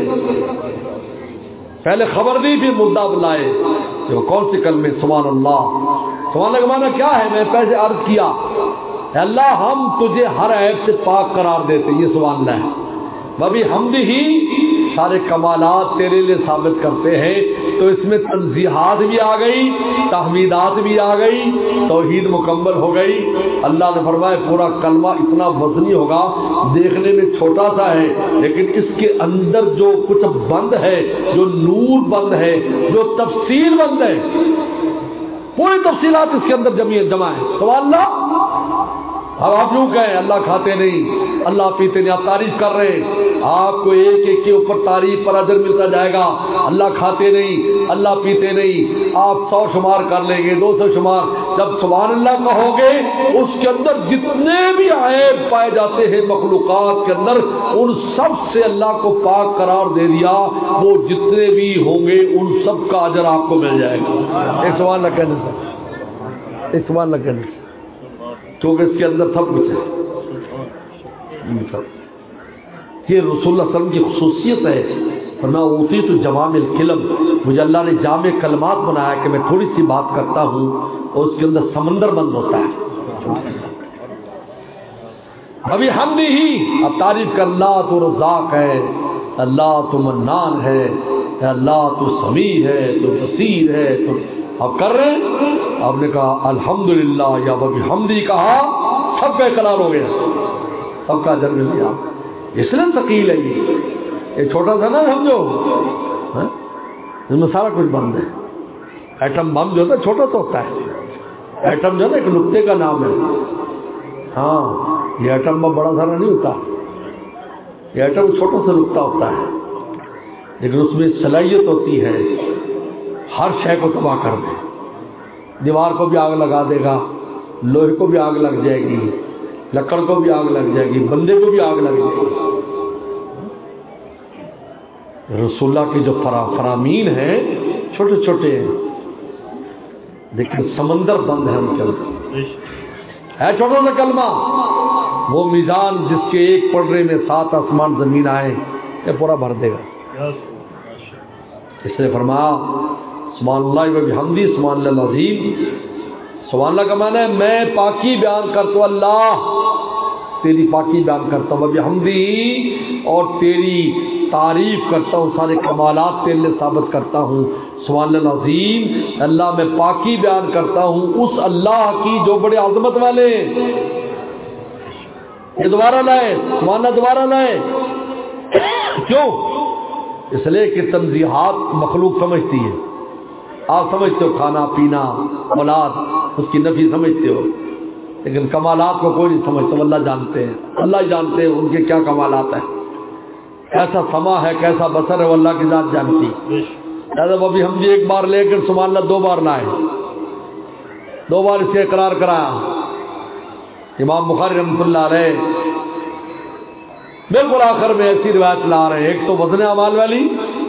پہلے خبر دی پھر مدعا بلائے کہ وہ کون سے کلمے. سبحان اللہ, سبحان اللہ کا معنی کیا ہے؟ میں پہلے عرض کیا اللہ ہم تجھے ہر عیب سے پاک قرار دیتے, یہ سبحان اللہ ہے. وبی حمد ہی سارے کمالات تیرے لیے ثابت کرتے ہیں. تو اس میں تنزیحات بھی آ گئی, تحمیدات بھی آ گئی, توحید مکمل ہو گئی. اللہ نے فرمایا پورا کلمہ اتنا وزنی ہوگا, دیکھنے میں چھوٹا سا ہے, لیکن اس کے اندر جو کچھ بند ہے, جو نور بند ہے, جو تفصیل بند ہے, پوری تفصیلات اس کے اندر جمع ہے. سبحان اللہ. اب آپ یوں کہیں اللہ کھاتے نہیں, اللہ پیتے نہیں, آپ تعریف کر رہے ہیں, آپ کو ایک ایک کے اوپر تعریف پر اجر ملتا جائے گا. اللہ کھاتے نہیں, اللہ پیتے نہیں, آپ سو شمار کر لیں گے, دو سو شمار. جب سبحان اللہ کہو گے اس کے اندر جتنے بھی عیب پائے جاتے ہیں مخلوقات کے اندر, ان سب سے اللہ کو پاک قرار دے دیا. وہ جتنے بھی ہوں گے ان سب کا اجر آپ کو مل جائے گا. ایک سبحان اللہ کہنے سے, ایک سبحان اللہ کہنے سے, کیونکہ اس کے اندر سب کچھ ہے. یہ رسول اللہ صلی اللہ علیہ وسلم کی خصوصیت ہے. فرمایا اوتیت جوامع الکلم, مجھے اللہ نے جامع کلمات بنایا کہ میں تھوڑی سی بات کرتا ہوں اور اس کے اندر سمندر بند ہوتا ہے. ابھی حمدی ہی، اب تعریف کر، اللہ تو رزاق ہے، اللہ تو منان ہے، اللہ تو سمیع ہے، تو بصیر ہے، تو اب کر رہے ہیں. آپ نے کہا الحمدللہ یا بحمدی کہا، سب کا اقرار ہو گیا، سب کا اجر مل گیا. اس لیے ثقیل ہے یہ یہ چھوٹا سا نا سمجھو، اس میں سارا کچھ بند ہے. ایٹم بم جو ہے چھوٹا سا ہوتا ہے، ایٹم جو ہے نا ایک نقطے کا نام ہے. ہاں یہ ایٹم بم بڑا سارا نہیں ہوتا، یہ ایٹم چھوٹا سا نقطہ ہوتا ہے، لیکن اس میں صلاحیت ہوتی ہے ہر شے کو تباہ کر دے. دیوار کو بھی آگ لگا دے گا، لوہے کو بھی آگ لگ جائے گی، لکڑ کو بھی آگ لگ جائے گی، بندے کو بھی آگ لگ جائے گی. رسول اللہ کی جو فرا فرامین ہیں چھوٹے چھوٹے ہیں، لیکن سمندر بند ہے ان کے اندر. ہے چھوٹا سا کلمہ، وہ میزان جس کے ایک پڑھنے میں سات آسمان زمین آئے یہ پورا بھر دے گا. اس نے فرمایا سبحان اللہ و بحمدی سبحان اللہ العظیم. سبحان اللہ کا معنی ہے میں پاکی بیان کرتا ہوں، اللہ تیری پاکی بیان کرتا ہوں، بحمدی اور تیری تعریف کرتا ہوں، سارے کمالات تیرے لیے ثابت کرتا ہوں. سبحان اللہ العظیم، اللہ میں پاکی بیان کرتا ہوں اس اللہ کی جو بڑے عظمت والے. یہ دوبارہ لائے سبحان اللہ، دوبارہ لائے. کیوں؟ اس لیے کہ تنزیہات مخلوق سمجھتی ہے. آپ سمجھتے ہو کھانا پینا اولاد، اس کی نفی سمجھتے ہو، لیکن کمالات کو کوئی نہیں سمجھتا. اللہ جانتے ہیں، اللہ جانتے ہیں ان کے کیا کمالات ہیں، کیسا سما ہے، کیسا بصر ہے، وہ اللہ کی ذات جانتی. ابھی ہم جی ایک بار لے کر سبحان اللہ دو بار لائے، دو بار اسے اقرار کرایا. امام بخاری رحمۃ اللہ علیہ بالکل آخر میں ایسی روایت لا رہے ہیں، ایک تو وزن اعمال والی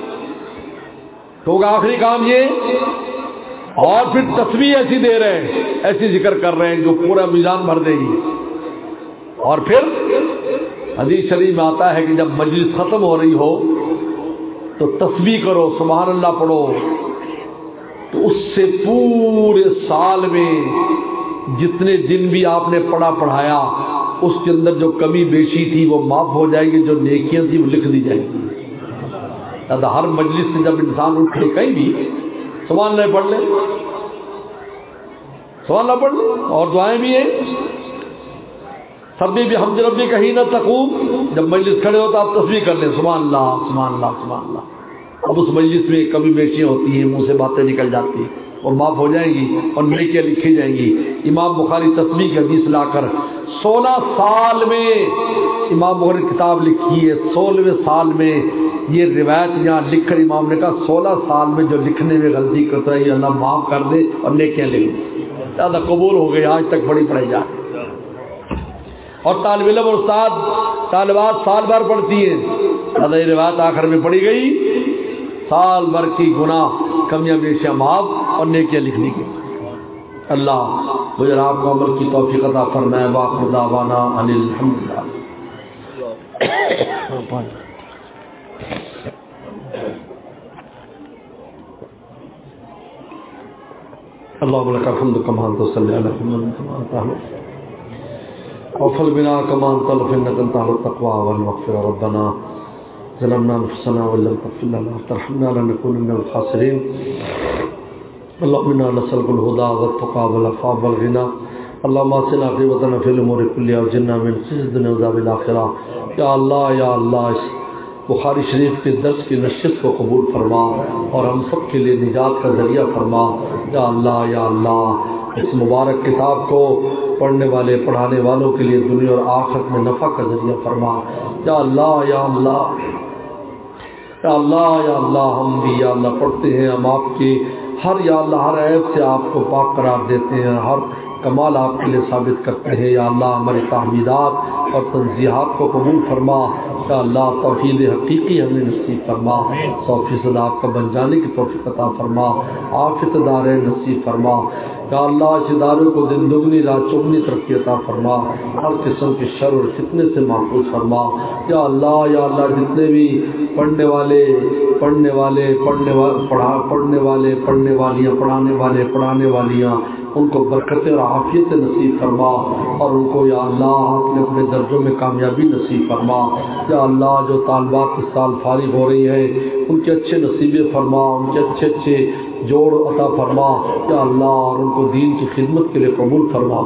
تو آخری کام یہ، اور پھر تسبیح ایسی دے رہے ہیں، ایسی ذکر کر رہے ہیں جو پورا میزان بھر دے گی. اور پھر حدیث شریف میں آتا ہے کہ جب مجلس ختم ہو رہی ہو تو تسبیح کرو، سبحان اللہ پڑھو، تو اس سے پورے سال میں جتنے دن بھی آپ نے پڑھا پڑھایا اس کے اندر جو کمی بیشی تھی وہ معاف ہو جائے گی، جو نیکیاں تھی وہ لکھ دی جائیں گی. ہر مجلس سے جب انسان اٹھے کہیں بھی سبحان اللہ پڑھ لے، سبحان اللہ پڑھ لے. اور دعائیں بھی ہیں، سبھی بھی حمد ربی کہیں نہ تقوم، جب مجلس کھڑے ہو تو آپ تسبیح کر لیں سبحان اللہ سبحان اللہ سبحان اللہ. اب اس مجلس میں کمی بیشیاں ہوتی ہیں، منہ سے باتیں نکل جاتی ہیں، وہ معاف ہو جائیں گی اور نیکیاں لکھی جائیں گی. امام بخاری تسبیح کی حدیث لا کر سولہ سال میں امام بخاری کتاب لکھی ہے، سولہویں سال میں یہ روایت یہاں لکھ کر امام نے کہا سولہ سال میں جو لکھنے میں غلطی کرتا ہے یہ اللہ معاف کر دے اور نیکیاں لکھ دے. زیادہ قبول ہو گئی، آج تک پڑھی پڑھائی جائے. اور طالب علم اور استاد طالبات سال بھر پڑھتی ہیں، زیادہ یہ روایت آخر میں پڑھی گئی سال بھر کی گناہ کمیاں بیشیاں معاف اور نیکیاں لکھنے کی. اللہ مجھے آپ کو عمل کی توفیق عطا فرمائے. وآخر دعوانا ان الحمدللہ. اللهم لك الحمد كما انت صلى على محمد كما انت وفل بنا كما انت انك انت التقوى والمغفرة. ربنا ظلمنا انفسنا وان لم تغفر لنا وترحمنا لنكون من الخاسرين. اللهم انا نسألك الهدى والتقى والعفاف والغنى. اللهم اصلح عاقبتنا في الامور كلها واجرنا من خزي الدنيا وعذاب الاخرة. یا اللہ یا اللہ اس بخاری شریف کے درس کی نشست کو قبول فرما اور ہم سب کے لیے نجات کا ذریعہ فرما. یا اللہ یا اللہ اس مبارک کتاب کو پڑھنے والے پڑھانے والوں کے لیے دنیا اور آخرت میں نفع کا ذریعہ فرما. یا اللہ یا اللہ یا اللہ یا اللہ ہم بھی یا اللہ پڑھتے ہیں، ہم آپ کی ہر یا اللہ ہر عیب سے آپ کو پاک قرار دیتے ہیں، ہر کمال آپ کے لیے ثابت کرتے ہیں. یا اللہ ہماری تحمیدات اور تنزیہات کو قبول فرما. یا اللہ توحید حقیقی ہمیں نصیب فرما، سو فیصد آپ کا بن جانے کی توفیق عطا فرما، عافیت دار نصیب فرما. یا اللہ اس ادارے کو دن دگنی رات چگنی ترقی عطا فرما، ہر قسم کے شر اور فتنے سے محفوظ فرما. یا اللہ یا اللہ جتنے بھی پڑھنے والے پڑھنے والے پڑھنے والے پڑھا پڑھنے والے پڑھنے والیاں پڑھانے والے پڑھانے والیاں ان کو برکت اور عافیت نصیب فرما، اور ان کو یا اللہ اپنے اپنے درجوں میں کامیابی نصیب فرما۔ یا اللہ جو طالبات اس سال فارغ ہو رہی ہے ان کے اچھے نصیبے فرما، ان کے اچھے اچھے جوڑ عطا فرما یا اللہ، اور ان کو دین کی خدمت کے لیے قبول فرما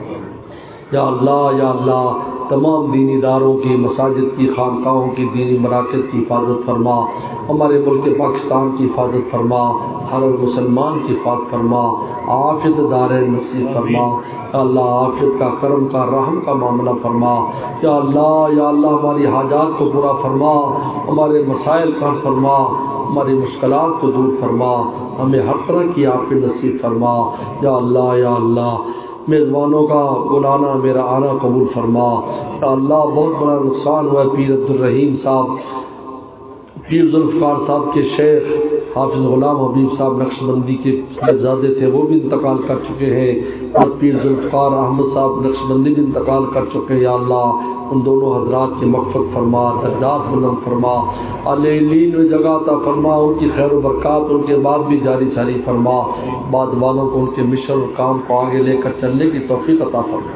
یا اللہ۔ یا اللہ تمام دینی اداروں کی، مساجد کی، خانقاہوں کی، دینی مراکز کی حفاظت فرما، ہمارے ملک پاکستان کی حفاظت فرما، ہر مسلمان کی حفاظت فرما، عافیت دارین نصیب فرما یا اللہ، عافیت کا، کرم کا، رحم کا معاملہ فرما یا اللہ۔ یا اللہ ہماری حاجات کو پورا فرما، ہمارے مسائل کا حل فرما، ہماری مشکلات کو دور فرما، ہمیں ہر طرح کی عافیت نصیب فرما یا اللہ۔ یا اللہ میزبانوں کا بلانا میرا آنا قبول فرما یا اللہ۔ بہت بڑا نقصان ہوا ہے پیر عبدالرحیم صاحب، پیر ذوالفقار صاحب کے شیخ حافظ غلام حبیب صاحب نقشبندی کے صاحبزادے تھے، وہ بھی انتقال کر چکے ہیں، اور پیر ذوالفقار احمد صاحب نقشبندی بھی انتقال کر چکے ہیں یا اللہ۔ ان دونوں حضرات کی مغفرت فرما، درجات بلند فرما، علیلین میں جگہ عطا فرما، ان کی خیر و برکات ان کے بعد بھی جاری ساری فرما، بعد والوں کو ان کے مشن اور کام کو آگے لے کر چلنے کی توفیق عطا فرما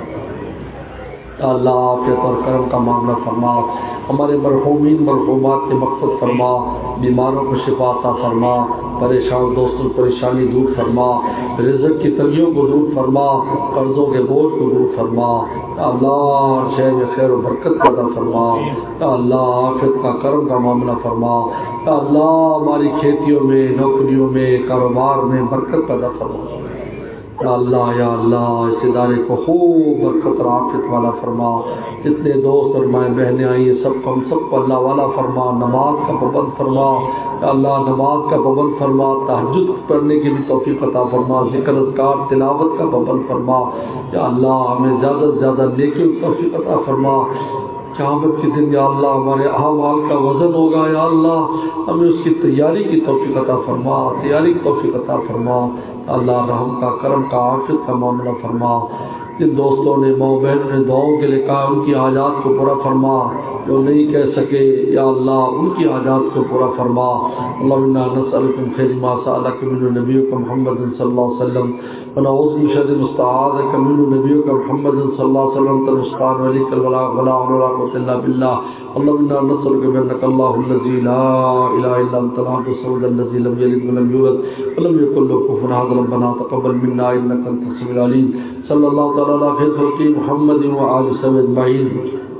یا اللہ۔ عافیت اور کرم کا معاملہ فرما، ہمارے مرحومین مرحومات کے مغفرت فرما، بیماروں کو شفا عطا فرما، پریشان دوستوں پریشانی دور فرما، رزق کی تنگیوں کو دور فرما، قرضوں کے بوجھ کو دور فرما یا اللہ۔ ہر شے میں خیر و برکت پیدا فرما یا اللہ، عافیت کا، کرم کا معاملہ فرما یا اللہ۔ ہماری کھیتیوں میں، نوکریوں میں، کاروبار میں برکت پیدا فرما یا اللہ۔ یا اللہ اس ادارے کو خوب برکت اور عافیت والا فرما، جتنے دوست اور مائیں بہنیں آئی ہیں سب کو ہم سب کو اللہ والا فرما، نماز کا پابند فرما یا اللہ، نماز کا پابند فرما، تہجد پڑھنے کی بھی توفیق عطا فرما، ذکر اذکار تلاوت کا پابند فرما یا اللہ۔ ہمیں زیادہ سے زیادہ نیکی کی توفیق عطا فرما، قیامت کے دن یا اللہ ہمارے اعمال کا وزن ہوگا یا اللہ، ہمیں اس کی تیاری کی توفیق عطا فرما، تیاری کی توفیق عطا فرما اللہ۔ رحم کا، کرم کا، عافیت کا معاملہ فرما، جن دوستوں نے ماں بہنوں نے دعاؤں کے لیے کہا ان کی حاجات کو پورا فرما، جو نہیں کہہ سکے یا اللہ ان کی حاجات کو پورا فرما۔ اللہم انا نسألک من خیر ما سألک منہ نبیک محمد صلی اللہ علیہ وسلم ونعوذ من شر ما استعاذک منہ نبیک محمد صلی اللہ علیہ وسلم تنسقان ولیک الولا ولا حول ولا قوة الا باللہ۔ اللہم انا نسألک بانک اللہ الذی لا الہ الا انت الاحد الصمد الذی لم یلد ولم یولد ولم یکن له کفوا احد۔ ربنا تقبل منا انک انت السمیع العلیم۔ صلی اللہ تعالی علی خیر خلق محمد وعلى آلہ وصحبہ اجمعین۔